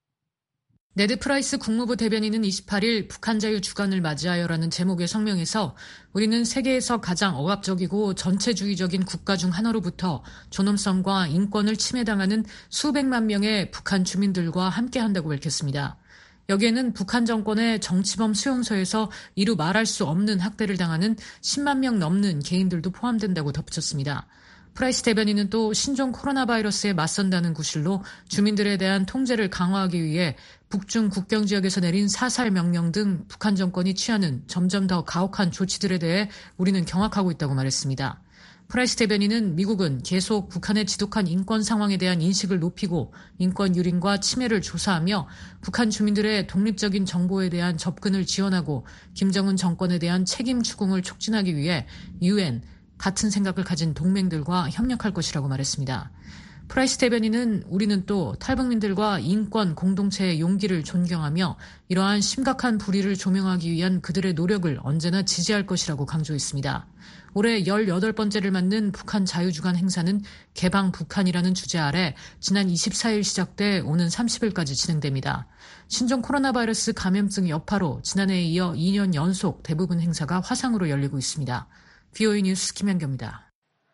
네드 프라이스 국무부 대변인은 28일 북한 자유 주간을 맞이하여라는 제목의 성명에서 우리는 세계에서 가장 억압적이고 전체주의적인 국가 중 하나로부터 존엄성과 인권을 침해당하는 수백만 명의 북한 주민들과 함께한다고 밝혔습니다. 여기에는 북한 정권의 정치범 수용소에서 이루 말할 수 없는 학대를 당하는 10만 명 넘는 개인들도 포함된다고 덧붙였습니다. 프라이스 대변인은 또 신종 코로나 바이러스에 맞선다는 구실로 주민들에 대한 통제를 강화하기 위해 북중 국경 지역에서 내린 사살 명령 등 북한 정권이 취하는 점점 더 가혹한 조치들에 대해 우리는 경악하고 있다고 말했습니다. 프라이스 대변인은 미국은 계속 북한의 지독한 인권 상황에 대한 인식을 높이고 인권 유린과 침해를 조사하며 북한 주민들의 독립적인 정보에 대한 접근을 지원하고 김정은 정권에 대한 책임 추궁을 촉진하기 위해 UN, 같은 생각을 가진 동맹들과 협력할 것이라고 말했습니다. 프라이스 대변인은 우리는 또 탈북민들과 인권 공동체의 용기를 존경하며 이러한 심각한 불의를 조명하기 위한 그들의 노력을 언제나 지지할 것이라고 강조했습니다. 올해 18번째를 맞는 북한 자유주간 행사는 개방 북한이라는 주제 아래 지난 24일 시작돼 오는 30일까지 진행됩니다. 신종 코로나 바이러스 감염증 여파로 지난해에 이어 2년 연속 대부분 행사가 화상으로 열리고 있습니다. VOA 뉴스 김현경입니다.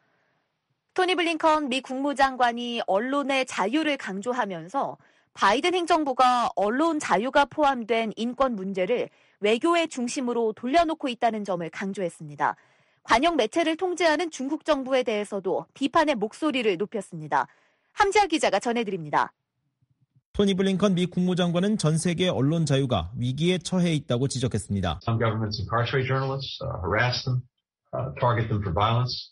토니 블링컨 미 국무장관이 언론의 자유를 강조하면서 바이든 행정부가 언론 자유가 포함된 인권 문제를 외교의 중심으로 돌려놓고 있다는 점을 강조했습니다. 관영 매체를 통제하는 중국 정부에 대해서도 비판의 목소리를 높였습니다. 함지아 기자가 전해드립니다. 토니 블링컨 미 국무장관은 전 세계 언론 자유가 위기에 처해 있다고 지적했습니다. Some governments incarcerate journalists, harass them, target them for violence.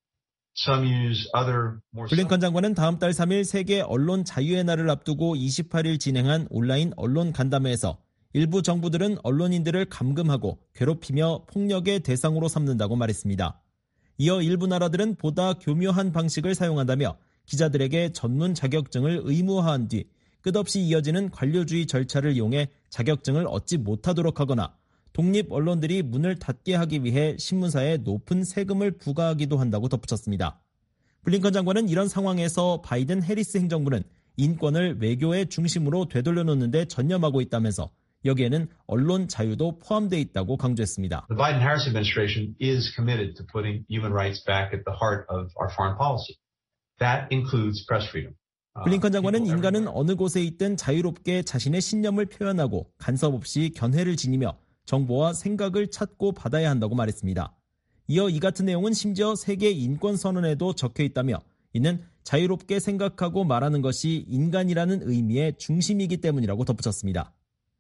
Some use other more... 블링컨 장관은 다음 달 3일 세계 언론 자유의 날을 앞두고 28일 진행한 온라인 언론 간담회에서 일부 정부들은 언론인들을 감금하고 괴롭히며 폭력의 대상으로 삼는다고 말했습니다. 이어 일부 나라들은 보다 교묘한 방식을 사용한다며 기자들에게 전문 자격증을 의무화한 뒤 끝없이 이어지는 관료주의 절차를 이용해 자격증을 얻지 못하도록 하거나 독립 언론들이 문을 닫게 하기 위해 신문사에 높은 세금을 부과하기도 한다고 덧붙였습니다. 블링컨 장관은 이런 상황에서 바이든 해리스 행정부는 인권을 외교의 중심으로 되돌려놓는 데 전념하고 있다면서 여기에는 언론 자유도 포함되어 있다고 강조했습니다. The Biden-Harris administration is committed to putting human rights back at the heart of our foreign policy. That includes press freedom. 블링컨 장관은 인간은 어느 곳에 있든 자유롭게 자신의 신념을 표현하고 간섭 없이 견해를 지니며 정보와 생각을 찾고 받아야 한다고 말했습니다. 이어 이 같은 내용은 심지어 세계 인권선언에도 적혀 있다며 이는 자유롭게 생각하고 말하는 것이 인간이라는 의미의 중심이기 때문이라고 덧붙였습니다.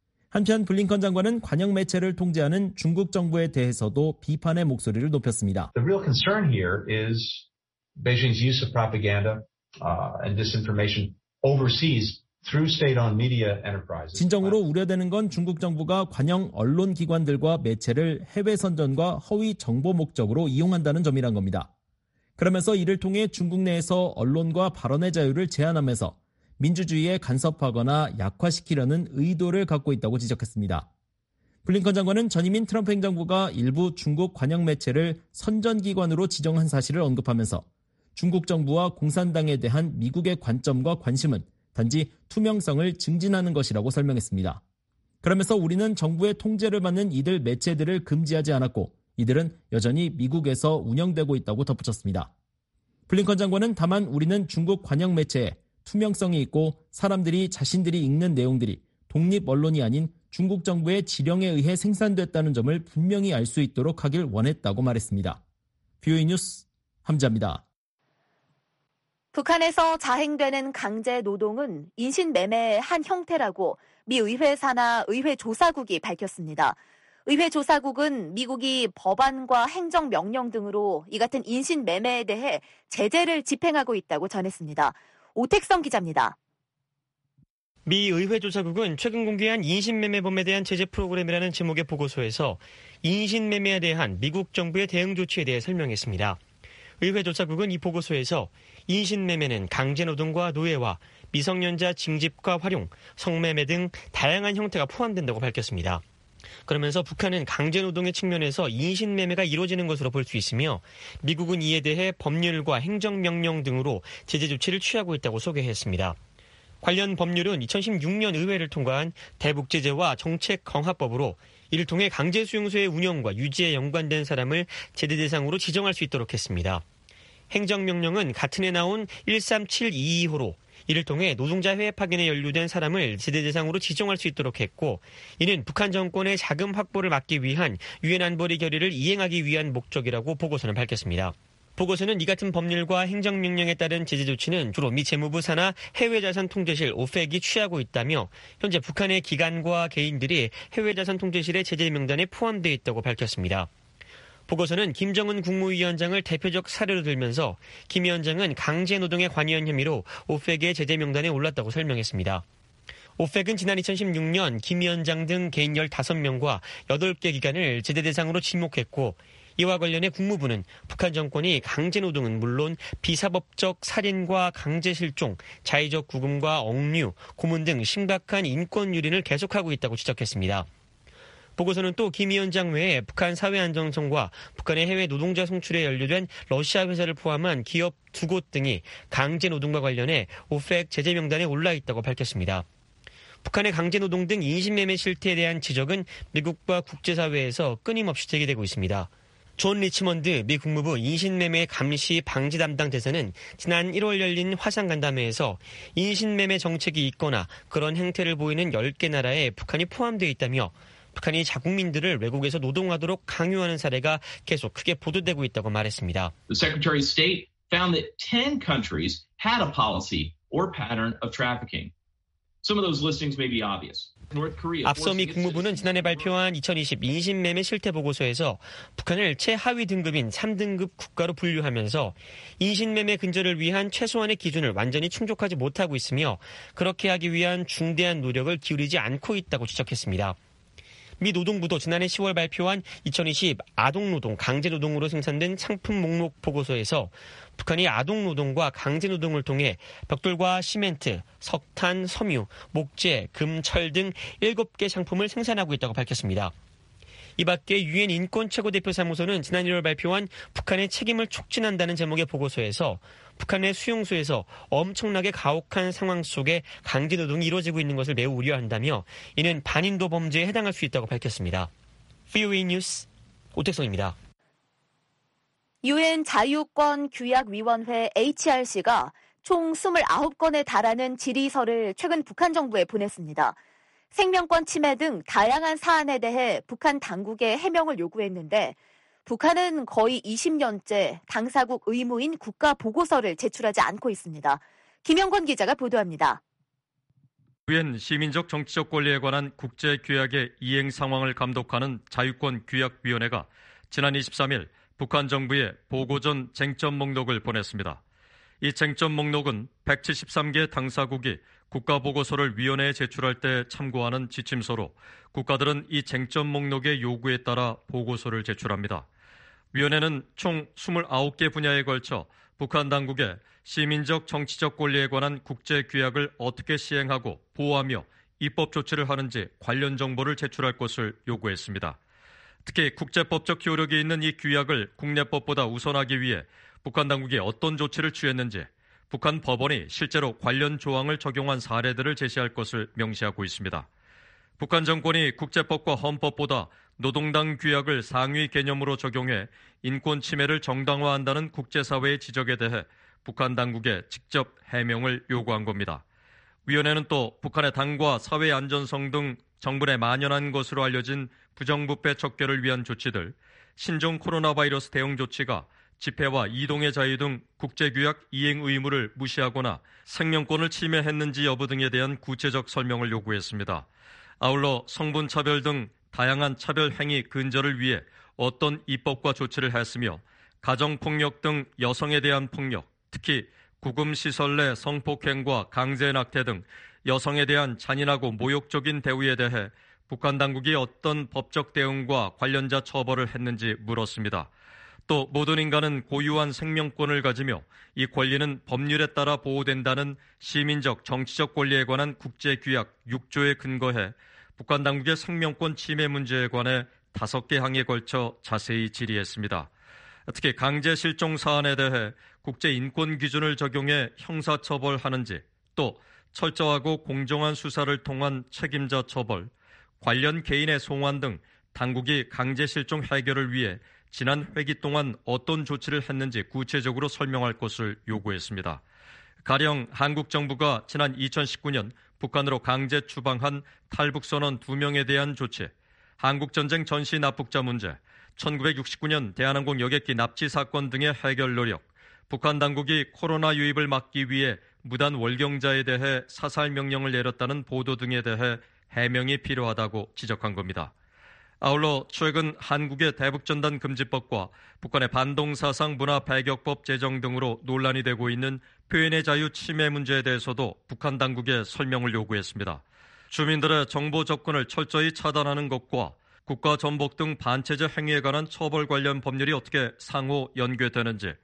한편 블링컨 장관은 관영 매체를 통제하는 중국 정부에 대해서도 비판의 목소리를 높였습니다. The real concern here is Beijing's use of propaganda and disinformation overseas through state-owned media enterprises. 진정으로 우려되는 건 중국 정부가 관영 언론 기관들과 매체를 해외 선전과 허위 정보 목적으로 이용한다는 점이란 겁니다. 그러면서 이를 통해 중국 내에서 언론과 발언의 자유를 제한하면서 민주주의에 간섭하거나 약화시키려는 의도를 갖고 있다고 지적했습니다. 블링컨 장관은 전임인 트럼프 행정부가 일부 중국 관영 매체를 선전기관으로 지정한 사실을 언급하면서 중국 정부와 공산당에 대한 미국의 관점과 관심은 단지 투명성을 증진하는 것이라고 설명했습니다. 그러면서 우리는 정부의 통제를 받는 이들 매체들을 금지하지 않았고 이들은 여전히 미국에서 운영되고 있다고 덧붙였습니다. 블링컨 장관은 다만 우리는 중국 관영 매체에 투명성이 있고 사람들이 자신들이 읽는 내용들이 독립 언론이 아닌 중국 정부의 지령에 의해 생산됐다는 점을 분명히 알 수 있도록 하길 원했다고 말했습니다. VOA 뉴스 함지아입니다. 북한에서 자행되는 강제 노동은 인신매매의 한 형태라고 미 의회 산하 의회 조사국이 밝혔습니다. 의회 조사국은 미국이 법안과 행정명령 등으로 이 같은 인신매매에 대해 제재를 집행하고 있다고 전했습니다. 오택성 기자입니다. 미 의회 조사국은 최근 공개한 인신매매범에 대한 제재 프로그램이라는 제목의 보고서에서 인신매매에 대한 미국 정부의 대응 조치에 대해 설명했습니다. 의회 조사국은 이 보고서에서 인신매매는 강제노동과 노예와 미성년자 징집과 활용, 성매매 등 다양한 형태가 포함된다고 밝혔습니다. 그러면서 북한은 강제노동의 측면에서 인신매매가 이루어지는 것으로 볼 수 있으며 미국은 이에 대해 법률과 행정명령 등으로 제재 조치를 취하고 있다고 소개했습니다. 관련 법률은 2016년 의회를 통과한 대북제재와 정책 강화법으로 이를 통해 강제수용소의 운영과 유지에 연관된 사람을 제재 대상으로 지정할 수 있도록 했습니다. 행정명령은 같은 해 나온 13722호로 이를 통해 노동자 해외 파견에 연루된 사람을 제재 대상으로 지정할 수 있도록 했고, 이는 북한 정권의 자금 확보를 막기 위한 유엔 안보리 결의를 이행하기 위한 목적이라고 보고서는 밝혔습니다. 보고서는 이 같은 법률과 행정명령에 따른 제재 조치는 주로 미 재무부 산하 해외자산통제실 오펙이 취하고 있다며 현재 북한의 기관과 개인들이 해외자산통제실의 제재 명단에 포함되어 있다고 밝혔습니다. 보고서는 김정은 국무위원장을 대표적 사례로 들면서 김 위원장은 강제노동에 관여한 혐의로 오펙의 제재 명단에 올랐다고 설명했습니다. 오펙은 지난 2016년 김 위원장 등 개인 15명과 8개 기관을 제재 대상으로 지목했고, 이와 관련해 국무부는 북한 정권이 강제노동은 물론 비사법적 살인과 강제실종, 자의적 구금과 억류, 고문 등 심각한 인권 유린을 계속하고 있다고 지적했습니다. 보고서는 또 김 위원장 외에 북한 사회안정성과 북한의 해외 노동자 송출에 연루된 러시아 회사를 포함한 기업 2곳 등이 강제노동과 관련해 오펙 제재 명단에 올라 있다고 밝혔습니다. 북한의 강제노동 등 인신매매 실태에 대한 지적은 미국과 국제사회에서 끊임없이 제기되고 있습니다. 존 리치먼드 미 국무부 인신매매 감시 방지 담당 대사는 지난 1월 열린 화상간담회에서 인신매매 정책이 있거나 그런 행태를 보이는 10개 나라에 북한이 포함되어 있다며 북한이 자국민들을 외국에서 노동하도록 강요하는 사례가 계속 크게 보도되고 있다고 말했습니다. The Secretary of State found that 10 countries had a policy or pattern of trafficking. Some of those listings may be obvious. 앞서 미 국무부는 지난해 발표한 2020 인신매매 실태 보고서에서 북한을 최하위 등급인 3등급 국가로 분류하면서 인신매매 근절을 위한 최소한의 기준을 완전히 충족하지 못하고 있으며 그렇게 하기 위한 중대한 노력을 기울이지 않고 있다고 지적했습니다. 미 노동부도 지난해 10월 발표한 2020 아동노동, 강제노동으로 생산된 상품 목록 보고서에서 북한이 아동노동과 강제노동을 통해 벽돌과 시멘트, 석탄, 섬유, 목재, 금, 철 등 7개 상품을 생산하고 있다고 밝혔습니다. 이 밖에 유엔 인권최고대표사무소는 지난 1월 발표한 북한의 책임을 촉진한다는 제목의 보고서에서 북한의 수용소에서 엄청나게 가혹한 상황 속에 강제노동이 이루어지고 있는 것을 매우 우려한다며 이는 반인도 범죄에 해당할 수 있다고 밝혔습니다. VOA 뉴스 오택성입니다. 유엔 자유권규약위원회 HRC가 총 29건에 달하는 질의서를 최근 북한 정부에 보냈습니다. 생명권 침해 등 다양한 사안에 대해 북한 당국에 해명을 요구했는데 북한은 거의 20년째 당사국 의무인 국가보고서를 제출하지 않고 있습니다. 김영권 기자가 보도합니다. 유엔 시민적 정치적 권리에 관한 국제규약의 이행 상황을 감독하는 자유권규약위원회가 지난 23일 북한 정부에 보고전 쟁점 목록을 보냈습니다. 이 쟁점 목록은 173개 당사국이 국가보고서를 위원회에 제출할 때 참고하는 지침서로 국가들은 이 쟁점 목록의 요구에 따라 보고서를 제출합니다. 위원회는 총 29개 분야에 걸쳐 북한 당국에 시민적 정치적 권리에 관한 국제규약을 어떻게 시행하고 보호하며 입법 조치를 하는지 관련 정보를 제출할 것을 요구했습니다. 특히 국제법적 효력이 있는 이 규약을 국내법보다 우선하기 위해 북한 당국이 어떤 조치를 취했는지 북한 법원이 실제로 관련 조항을 적용한 사례들을 제시할 것을 명시하고 있습니다. 북한 정권이 국제법과 헌법보다 노동당 규약을 상위 개념으로 적용해 인권 침해를 정당화한다는 국제사회의 지적에 대해 북한 당국에 직접 해명을 요구한 겁니다. 위원회는 또 북한의 당과 사회 안전성 등 정부 내 만연한 것으로 알려진 부정부패 척결을 위한 조치들, 신종 코로나 바이러스 대응 조치가 집회와 이동의 자유 등 국제규약 이행 의무를 무시하거나 생명권을 침해했는지 여부 등에 대한 구체적 설명을 요구했습니다. 아울러 성분차별 등 다양한 차별 행위 근절을 위해 어떤 입법과 조치를 했으며 가정폭력 등 여성에 대한 폭력, 특히 구금시설 내 성폭행과 강제낙태 등 여성에 대한 잔인하고 모욕적인 대우에 대해 북한 당국이 어떤 법적 대응과 관련자 처벌을 했는지 물었습니다. 또 모든 인간은 고유한 생명권을 가지며 이 권리는 법률에 따라 보호된다는 시민적, 정치적 권리에 관한 국제규약 6조에 근거해 북한 당국의 생명권 침해 문제에 관해 5개 항에 걸쳐 자세히 질의했습니다. 특히 강제 실종 사안에 대해 국제인권 기준을 적용해 형사처벌하는지, 또 철저하고 공정한 수사를 통한 책임자 처벌, 관련 개인의 송환 등 당국이 강제 실종 해결을 위해 지난 회기 동안 어떤 조치를 했는지 구체적으로 설명할 것을 요구했습니다. 가령 한국 정부가 지난 2019년 북한으로 강제 추방한 탈북선원 2명에 대한 조치, 한국전쟁 전시 납북자 문제, 1969년 대한항공 여객기 납치 사건 등의 해결 노력, 북한 당국이 코로나 유입을 막기 위해 무단 월경자에 대해 사살 명령을 내렸다는 보도 등에 대해 해명이 필요하다고 지적한 겁니다. 아울러 최근 한국의 대북전단 금지법과 북한의 반동사상 문화 배격법 제정 등으로 논란이 되고 있는 표현의 자유 침해 문제에 대해서도 북한 당국에 설명을 요구했습니다. 주민들의 정보 접근을 철저히 차단하는 것과 국가 전복 등 반체제 행위에 관한 처벌 관련 법률이 어떻게 상호 연계되는지,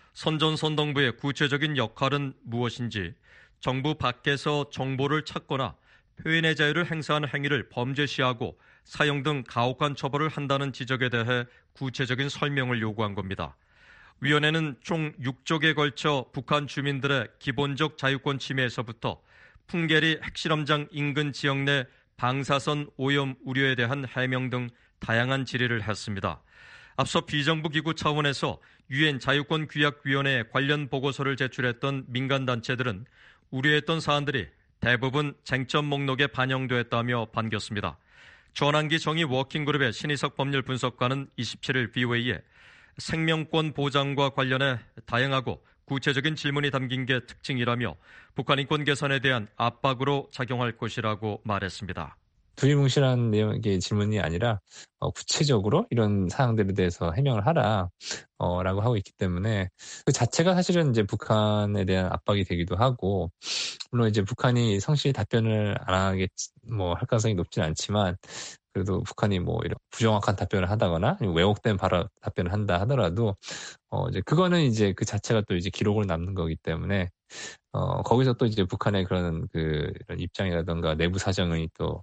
선전선동부의 구체적인 역할은 무엇인지, 정부 밖에서 정보를 찾거나 표현의 자유를 행사하는 행위를 범죄시하고 사형 등 가혹한 처벌을 한다는 지적에 대해 구체적인 설명을 요구한 겁니다. 위원회는 총 6쪽에 걸쳐 북한 주민들의 기본적 자유권 침해에서부터 풍계리 핵실험장 인근 지역 내 방사선 오염 우려에 대한 해명 등 다양한 질의를 했습니다. 앞서 비정부 기구 차원에서 유엔 자유권규약위원회에 관련 보고서를 제출했던 민간단체들은 우려했던 사안들이 대부분 쟁점 목록에 반영됐다며 반겼습니다. 전환기 정의 워킹그룹의 신희석 법률 분석관은 27일 BOA에 생명권 보장과 관련해 다양하고 구체적인 질문이 담긴 게 특징이라며 북한 인권 개선에 대한 압박으로 작용할 것이라고 말했습니다. 두리뭉실한 내용의 질문이 아니라 구체적으로 이런 사항들에 대해서 해명을 하라 라고 하고 있기 때문에 그 자체가 사실은 이제 북한에 대한 압박이 되기도 하고, 물론 이제 북한이 성실히 답변을 안 하겠 할 가능성이 높진 않지만, 그래도 북한이 이런 부정확한 답변을 하다거나 왜곡된 답변을 한다 하더라도 이제 그거는 이제 그 자체가 또 이제 기록으로 남는 거기 때문에 거기서 또 이제 북한의 그런 이런 입장이라든가 내부 사정이 또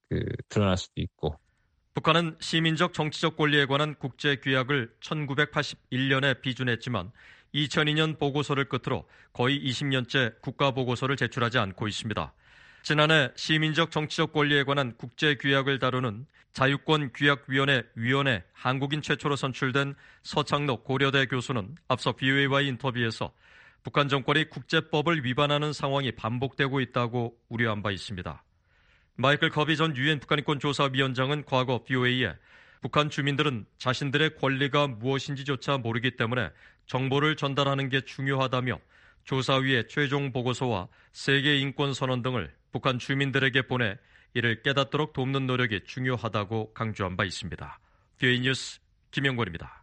드러날 수도 있고. 북한은 시민적 정치적 권리에 관한 국제규약을 1981년에 비준했지만 2002년 보고서를 끝으로 거의 20년째 국가보고서를 제출하지 않고 있습니다. 지난해 시민적 정치적 권리에 관한 국제규약을 다루는 자유권규약위원회 위원회 한국인 최초로 선출된 서창록 고려대 교수는 앞서 BOA와의 인터뷰에서 북한 정권이 국제법을 위반하는 상황이 반복되고 있다고 우려한 바 있습니다. 마이클 커비 전 유엔 북한인권조사위원장은 과거 BOA에 북한 주민들은 자신들의 권리가 무엇인지조차 모르기 때문에 정보를 전달하는 게 중요하다며 조사위의 최종 보고서와 세계 인권 선언 등을 북한 주민들에게 보내 이를 깨닫도록 돕는 노력이 중요하다고 강조한 바 있습니다. BOA 뉴스 김영권입니다.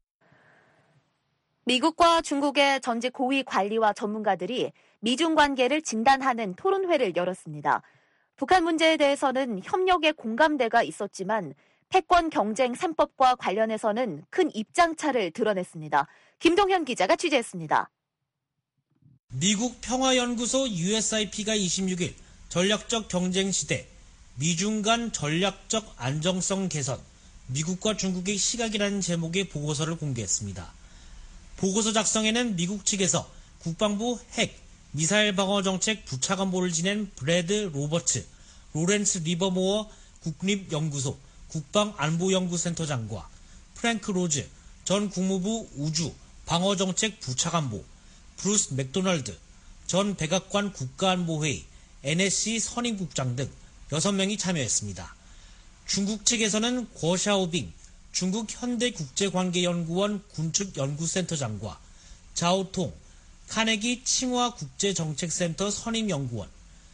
미국과 중국의 전직 고위 관리와 전문가들이 미중 관계를 진단하는 토론회를 열었습니다. 북한 문제에 대해서는 협력의 공감대가 있었지만 패권 경쟁 3법과 관련해서는 큰 입장차를 드러냈습니다. 김동현 기자가 취재했습니다. 미국 평화연구소 USIP가 26일 전략적 경쟁 시대, 미중 간 전략적 안정성 개선, 미국과 중국의 시각이라는 제목의 보고서를 공개했습니다. 보고서 작성에는 미국 측에서 국방부 핵, 미사일 방어 정책 부차관보를 지낸 브래드 로버츠, 로렌스 리버모어 국립연구소 국방안보연구센터장과 프랭크 로즈 전 국무부 우주 방어정책 부차관보, 브루스 맥도널드 전 백악관 국가안보회의 NSC 선임국장 등 6명이 참여했습니다. 중국 측에서는 궈샤오빙 중국 현대국제관계연구원 군축연구센터장과 자오통 카네기 칭화국제정책센터 선임연구원,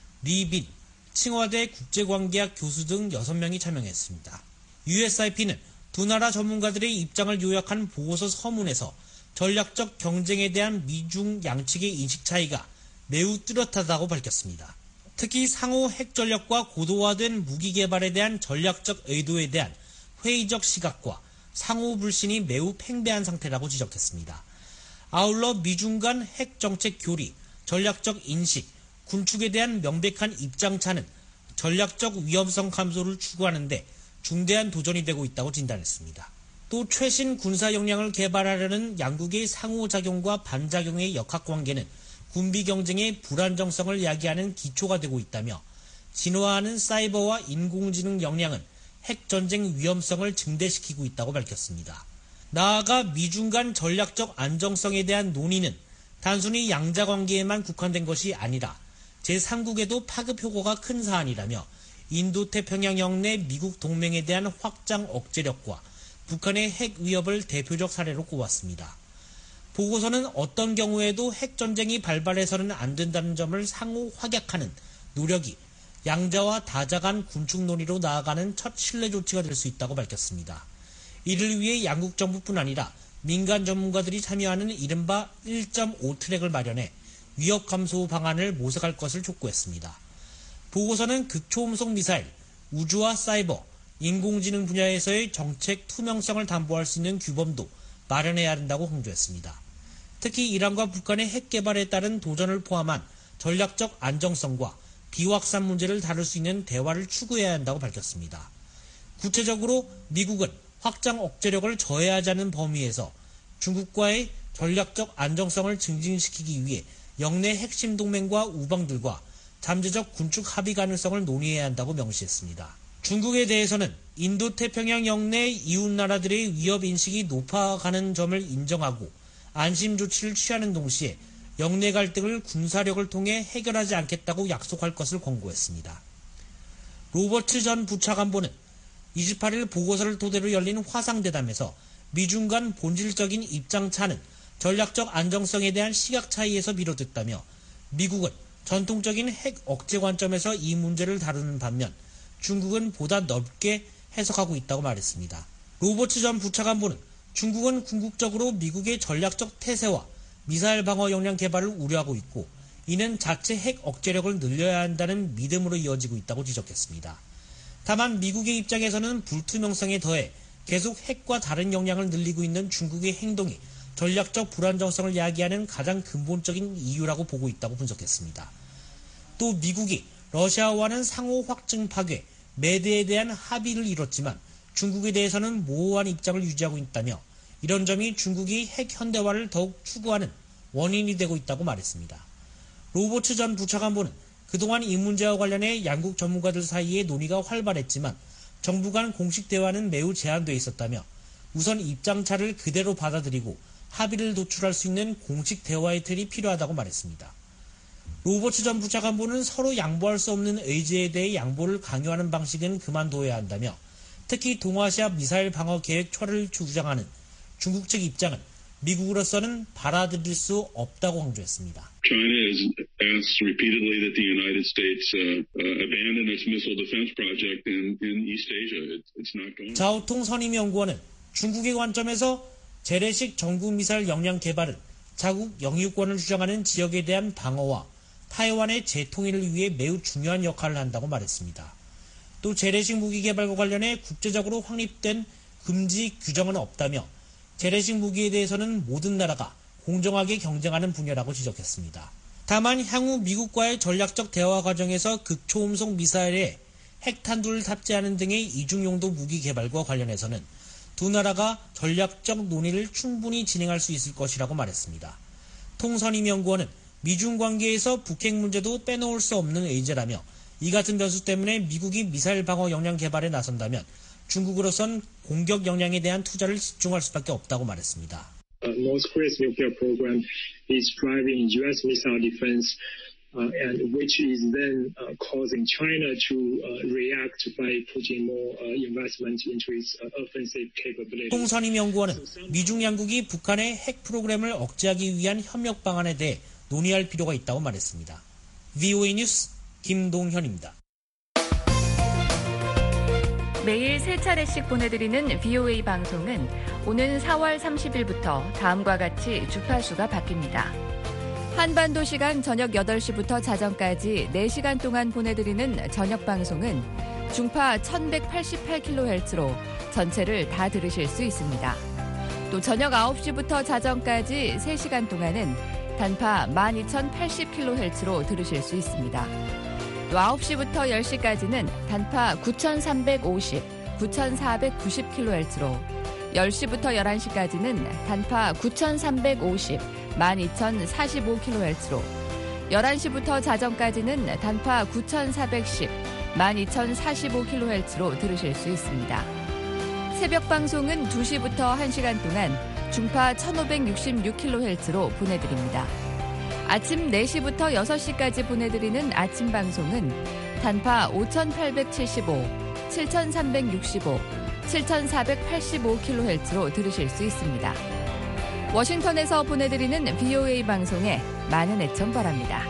리빈 칭화대 국제관계학 교수 등 6명이 참여했습니다. USIP는 두 나라 전문가들의 입장을 요약한 보고서 서문에서 전략적 경쟁에 대한 미중 양측의 인식 차이가 매우 뚜렷하다고 밝혔습니다. 특히 상호 핵전력과 고도화된 무기 개발에 대한 전략적 의도에 대한 회의적 시각과 상호 불신이 매우 팽배한 상태라고 지적했습니다. 아울러 미중 간 핵정책 교리, 전략적 인식, 군축에 대한 명백한 입장차는 전략적 위험성 감소를 추구하는데 중대한 도전이 되고 있다고 진단했습니다. 또 최신 군사 역량을 개발하려는 양국의 상호작용과 반작용의 역학관계는 군비 경쟁의 불안정성을 야기하는 기초가 되고 있다며 진화하는 사이버와 인공지능 역량은 핵전쟁 위험성을 증대시키고 있다고 밝혔습니다. 나아가 미중 간 전략적 안정성에 대한 논의는 단순히 양자관계에만 국한된 것이 아니라 제3국에도 파급 효과가 큰 사안이라며 인도태평양 영내 미국 동맹에 대한 확장 억제력과 북한의 핵 위협을 대표적 사례로 꼽았습니다. 보고서는 어떤 경우에도 핵전쟁이 발발해서는 안 된다는 점을 상호 확약하는 노력이 양자와 다자 간 군축 논의로 나아가는 첫 신뢰 조치가 될 수 있다고 밝혔습니다. 이를 위해 양국 정부뿐 아니라 민간 전문가들이 참여하는 이른바 1.5 트랙을 마련해 위협 감소 방안을 모색할 것을 촉구했습니다. 보고서는 극초음속 미사일, 우주와 사이버, 인공지능 분야에서의 정책 투명성을 담보할 수 있는 규범도 마련해야 한다고 강조했습니다. 특히 이란과 북한의 핵 개발에 따른 도전을 포함한 전략적 안정성과 비확산 문제를 다룰 수 있는 대화를 추구해야 한다고 밝혔습니다. 구체적으로 미국은 확장 억제력을 저해하자는 범위에서 중국과의 전략적 안정성을 증진시키기 위해 영내 핵심 동맹과 우방들과 잠재적 군축 합의 가능성을 논의해야 한다고 명시했습니다. 중국에 대해서는 인도태평양 영내 이웃나라들의 위협인식이 높아가는 점을 인정하고 안심 조치를 취하는 동시에 영내 갈등을 군사력을 통해 해결하지 않겠다고 약속할 것을 권고했습니다. 로버츠 전 부차관보는 28일 보고서를 토대로 열린 화상대담에서 미중 간 본질적인 입장차는 전략적 안정성에 대한 시각 차이에서 비롯됐다며 미국은 전통적인 핵 억제 관점에서 이 문제를 다루는 반면 중국은 보다 넓게 해석하고 있다고 말했습니다. 로버츠 전 부차관보는 중국은 궁극적으로 미국의 전략적 태세와 미사일 방어 역량 개발을 우려하고 있고 이는 자체 핵 억제력을 늘려야 한다는 믿음으로 이어지고 있다고 지적했습니다. 다만 미국의 입장에서는 불투명성에 더해 계속 핵과 다른 역량을 늘리고 있는 중국의 행동이 전략적 불안정성을 야기하는 가장 근본적인 이유라고 보고 있다고 분석했습니다. 또 미국이 러시아와는 상호 확증 파괴, 매대에 대한 합의를 이뤘지만 중국에 대해서는 모호한 입장을 유지하고 있다며 이런 점이 중국이 핵 현대화를 더욱 추구하는 원인이 되고 있다고 말했습니다. 로버츠 전 부차관보는 그동안 이 문제와 관련해 양국 전문가들 사이에 논의가 활발했지만 정부 간 공식 대화는 매우 제한되어 있었다며 우선 입장차를 그대로 받아들이고 합의를 도출할 수 있는 공식 대화의 틀이 필요하다고 말했습니다. 로버츠 전 부차관보는 서로 양보할 수 없는 의지에 대해 양보를 강요하는 방식은 그만둬야 한다며 특히 동아시아 미사일 방어 계획 철회를 주장하는 중국 측 입장은 미국으로서는 받아들일 수 없다고 강조했습니다. China has asked repeatedly that the United States abandon its missile defense project in East Asia. It's not going. 자오통 선임연구원은 중국의 관점에서 재래식 전구 미사일 역량 개발은 자국 영유권을 주장하는 지역에 대한 방어와 타이완의 재통일을 위해 매우 중요한 역할을 한다고 말했습니다. 또 재래식 무기 개발과 관련해 국제적으로 확립된 금지 규정은 없다며 재래식 무기에 대해서는 모든 나라가 공정하게 경쟁하는 분야라고 지적했습니다. 다만 향후 미국과의 전략적 대화 과정에서 극초음속 미사일에 핵탄두를 탑재하는 등의 이중용도 무기 개발과 관련해서는 두 나라가 전략적 논의를 충분히 진행할 수 있을 것이라고 말했습니다. 통선임연구원은 미중 관계에서 북핵 문제도 빼놓을 수 없는 의제라며 이 같은 변수 때문에 미국이 미사일 방어 역량 개발에 나선다면 중국으로선 공격 역량에 대한 투자를 집중할 수밖에 없다고 말했습니다. North Korea's nuclear program is driving U.S. missile defense and which is then causing China to react by putting more investment into its offensive capabilities. 홍선임 연구원은 미중 양국이 북한의 핵 프로그램을 억제하기 위한 협력 방안에 대해 논의할 필요가 있다고 말했습니다. VOA 뉴스 김동현입니다. 매일 3차례씩 보내드리는 VOA 방송은 오는 4월 30일부터 다음과 같이 주파수가 바뀝니다. 한반도 시간 저녁 8시부터 자정까지 4시간 동안 보내드리는 저녁 방송은 중파 1188kHz로 전체를 다 들으실 수 있습니다. 또 저녁 9시부터 자정까지 3시간 동안은 단파 12080kHz로 들으실 수 있습니다. 또 9시부터 10시까지는 단파 9350, 9490kHz로 10시부터 11시까지는 단파 9350, 12045kHz로 11시부터 자정까지는 단파 9410, 12045kHz로 들으실 수 있습니다. 새벽 방송은 2시부터 1시간 동안 중파 1566kHz로 보내드립니다. 아침 4시부터 6시까지 보내드리는 아침 방송은 단파 5875, 7365, 7485kHz로 들으실 수 있습니다. 워싱턴에서 보내드리는 VOA 방송에 많은 애청 바랍니다.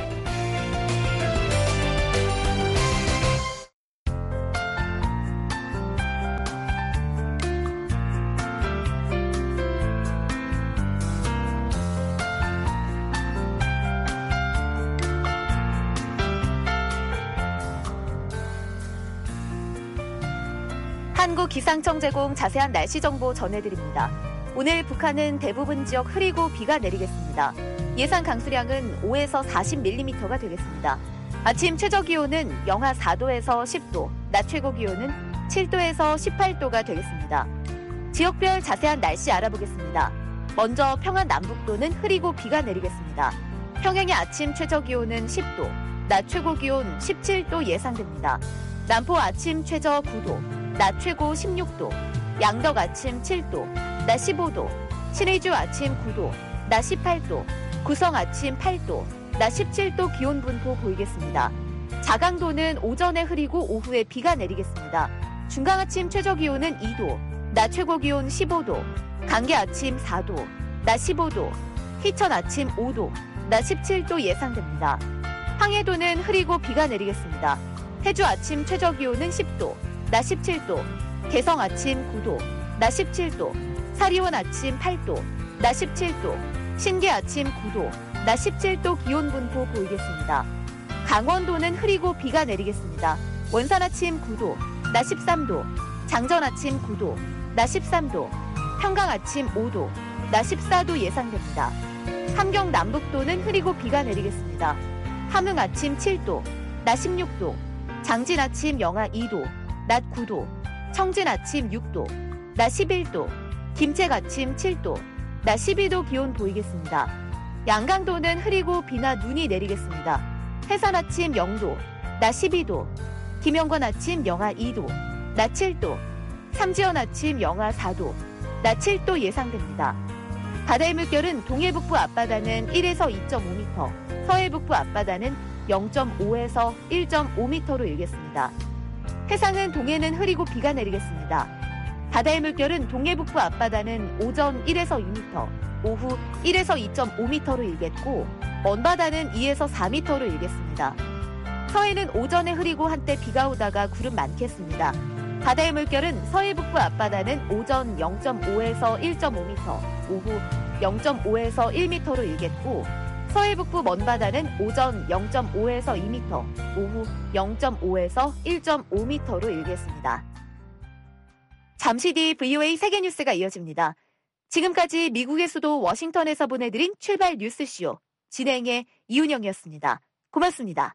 한국기상청 제공 자세한 날씨 정보 전해드립니다. 오늘 북한은 대부분 지역 흐리고 비가 내리겠습니다. 예상 강수량은 5에서 40mm가 되겠습니다. 아침 최저기온은 영하 4도에서 10도, 낮 최고기온은 7도에서 18도가 되겠습니다. 지역별 자세한 날씨 알아보겠습니다. 먼저 평안 남북도는 흐리고 비가 내리겠습니다. 평양의 아침 최저기온은 10도, 낮 최고기온 17도 예상됩니다. 남포 아침 최저 9도, 낮 최고 16도, 양덕 아침 7도, 낮 15도, 신의주 아침 9도, 낮 18도, 구성 아침 8도, 낮 17도 기온 분포 보이겠습니다. 자강도는 오전에 흐리고 오후에 비가 내리겠습니다. 중강 아침 최저 기온은 2도, 낮 최고 기온 15도, 강계 아침 4도, 낮 15도, 희천 아침 5도, 낮 17도 예상됩니다. 황해도는 흐리고 비가 내리겠습니다. 해주 아침 최저 기온은 10도, 낮 17도, 개성 아침 9도, 낮 17도, 사리원 아침 8도, 낮 17도, 신계 아침 9도, 낮 17도 기온 분포 보이겠습니다. 강원도는 흐리고 비가 내리겠습니다. 원산 아침 9도, 낮 13도, 장전 아침 9도, 낮 13도, 평강 아침 5도, 낮 14도 예상됩니다. 함경 남북도는 흐리고 비가 내리겠습니다. 함흥 아침 7도, 낮 16도, 장진 아침 영하 2도, 낮 9도, 청진 아침 6도, 낮 11도, 김책 아침 7도, 낮 12도 기온 보이겠습니다. 양강도는 흐리고 비나 눈이 내리겠습니다. 해산 아침 0도, 낮 12도, 김영건 아침 영하 2도, 낮 7도, 삼지연 아침 영하 4도, 낮 7도 예상됩니다. 바다의 물결은 동해북부 앞바다는 1에서 2.5m, 서해북부 앞바다는 0.5에서 1.5m로 일겠습니다. 해상은 동해는 흐리고 비가 내리겠습니다. 바다의 물결은 동해북부 앞바다는 오전 1에서 2m, 오후 1에서 2.5m로 일겠고 먼바다는 2에서 4m로 일겠습니다. 서해는 오전에 흐리고 한때 비가 오다가 구름 많겠습니다. 바다의 물결은 서해북부 앞바다는 오전 0.5에서 1.5m, 오후 0.5에서 1m로 일겠고 서해북부 먼바다는 오전 0.5에서 2m, 오후 0.5에서 1.5m로 일겠습니다. 잠시 뒤 VOA 세계뉴스가 이어집니다. 지금까지 미국의 수도 워싱턴에서 보내드린 출발 뉴스쇼, 진행의 이윤영이었습니다. 고맙습니다.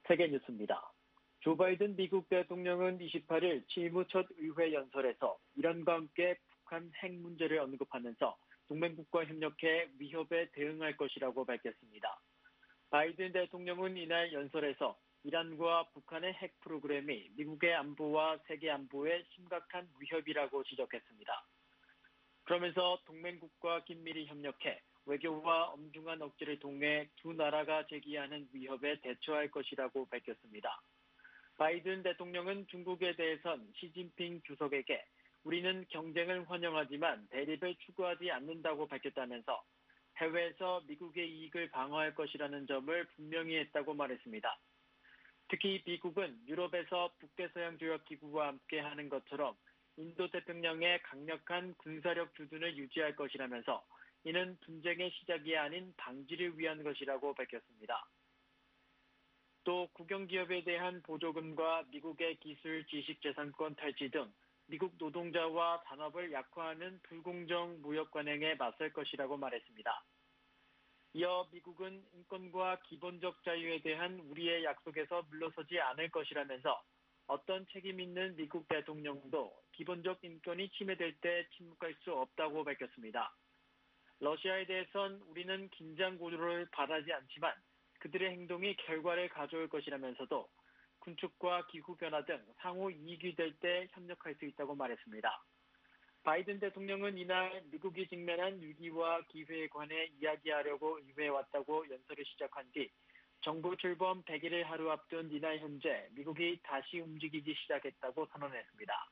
세계뉴스입니다. 조 바이든 미국 대통령은 28일 취임 후 첫 의회 연설에서 이란과 함께 북한 핵 문제를 언급하면서 동맹국과 협력해 위협에 대응할 것이라고 밝혔습니다. 바이든 대통령은 이날 연설에서 이란과 북한의 핵 프로그램이 미국의 안보와 세계 안보에 심각한 위협이라고 지적했습니다. 그러면서 동맹국과 긴밀히 협력해 외교와 엄중한 억제를 통해 두 나라가 제기하는 위협에 대처할 것이라고 밝혔습니다. 바이든 대통령은 중국에 대해선 시진핑 주석에게 우리는 경쟁을 환영하지만 대립을 추구하지 않는다고 밝혔다면서 해외에서 미국의 이익을 방어할 것이라는 점을 분명히 했다고 말했습니다. 특히 미국은 유럽에서 북대서양조약기구와 함께 하는 것처럼 인도태평양의 강력한 군사력 주둔을 유지할 것이라면서 이는 분쟁의 시작이 아닌 방지를 위한 것이라고 밝혔습니다. 또 국영기업에 대한 보조금과 미국의 기술 지식재산권 탈취 등 미국 노동자와 산업을 약화하는 불공정 무역 관행에 맞설 것이라고 말했습니다. 이어 미국은 인권과 기본적 자유에 대한 우리의 약속에서 물러서지 않을 것이라면서 어떤 책임 있는 미국 대통령도 기본적 인권이 침해될 때 침묵할 수 없다고 밝혔습니다. 러시아에 대해선 우리는 긴장 고조를 바라지 않지만 그들의 행동이 결과를 가져올 것이라면서도 군축과 기후변화 등 상호 이익이 될 때 협력할 수 있다고 말했습니다. 바이든 대통령은 이날 미국이 직면한 위기와 기회에 관해 이야기하려고 의회에 왔다고 연설을 시작한 뒤 정부 출범 100일을 하루 앞둔 이날 현재 미국이 다시 움직이기 시작했다고 선언했습니다.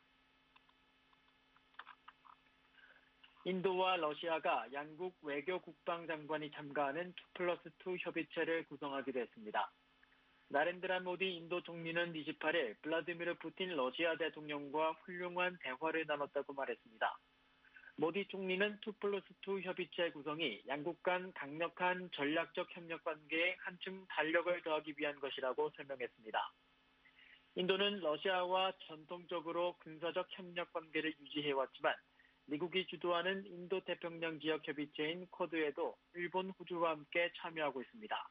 인도와 러시아가 양국 외교 국방장관이 참가하는 2+2 협의체를 구성하기로 했습니다. 나렌드라 모디 인도 총리는 28일 블라디미르 푸틴 러시아 대통령과 훌륭한 대화를 나눴다고 말했습니다. 모디 총리는 2+2 협의체 구성이 양국 간 강력한 전략적 협력 관계에 한층 달력을 더하기 위한 것이라고 설명했습니다. 인도는 러시아와 전통적으로 군사적 협력 관계를 유지해왔지만 미국이 주도하는 인도태평양 지역 협의체인 쿼드에도 일본, 호주와 함께 참여하고 있습니다.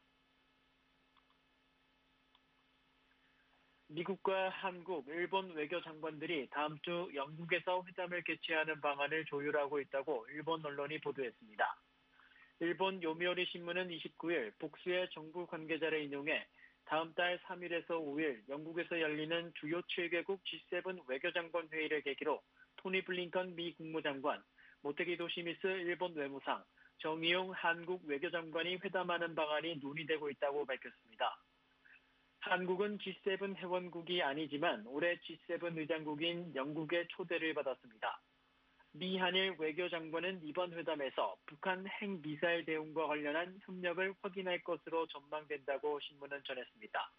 미국과 한국, 일본 외교장관들이 다음 주 영국에서 회담을 개최하는 방안을 조율하고 있다고 일본 언론이 보도했습니다. 일본 요미우리 신문은 29일 복수의 정부 관계자를 인용해 다음 달 3일에서 5일 영국에서 열리는 주요 7개국 G7 외교장관 회의를 계기로 토니 블링컨 미 국무장관, 모테기 도시미스 일본 외무상, 정의용 한국 외교장관이 회담하는 방안이 논의되고 있다고 밝혔습니다. 한국은 G7 회원국이 아니지만 올해 G7 의장국인 영국의 초대를 받았습니다. 미 한일 외교장관은 이번 회담에서 북한 핵미사일 대응과 관련한 협력을 확인할 것으로 전망된다고 신문은 전했습니다.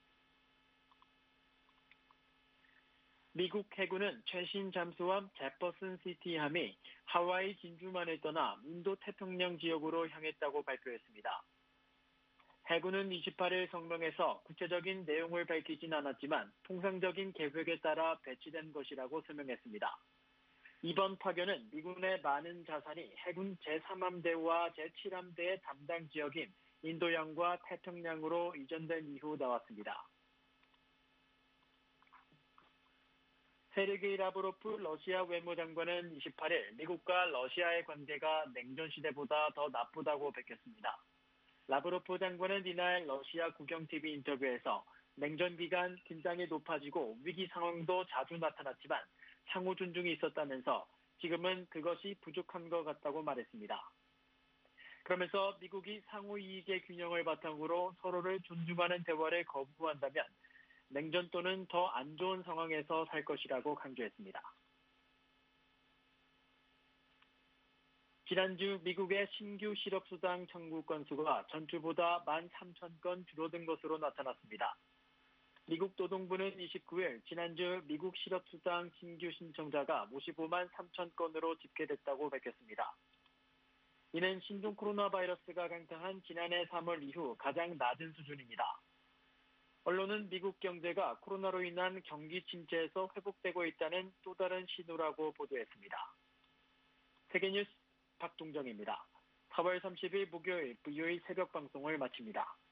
미국 해군은 최신 잠수함 제퍼슨 시티함이 하와이 진주만을 떠나 인도 태평양 지역으로 향했다고 발표했습니다. 해군은 28일 성명에서 구체적인 내용을 밝히진 않았지만 통상적인 계획에 따라 배치된 것이라고 설명했습니다. 이번 파견은 미군의 많은 자산이 해군 제3함대와 제7함대의 담당 지역인 인도양과 태평양으로 이전된 이후 나왔습니다. 세르게이 라브로프 러시아 외무장관은 28일 미국과 러시아의 관계가 냉전 시대보다 더 나쁘다고 밝혔습니다. 라브로프 장관은 이날 러시아 국영TV 인터뷰에서 냉전 기간 긴장이 높아지고 위기 상황도 자주 나타났지만 상호 존중이 있었다면서 지금은 그것이 부족한 것 같다고 말했습니다. 그러면서 미국이 상호 이익의 균형을 바탕으로 서로를 존중하는 대화를 거부한다면 냉전 또는 더 안 좋은 상황에서 살 것이라고 강조했습니다. 지난주 미국의 신규 실업수당 청구 건수가 전주보다 13,000건 줄어든 것으로 나타났습니다. 미국 노동부는 29일 지난주 미국 실업수당 신규 신청자가 55만 3천 건으로 집계됐다고 밝혔습니다. 이는 신종 코로나 바이러스가 강타한 지난해 3월 이후 가장 낮은 수준입니다. 언론은 미국 경제가 코로나로 인한 경기 침체에서 회복되고 있다는 또 다른 신호라고 보도했습니다. 세계뉴스 박동정입니다. 4월 30일 목요일 VOA 새벽 방송을 마칩니다.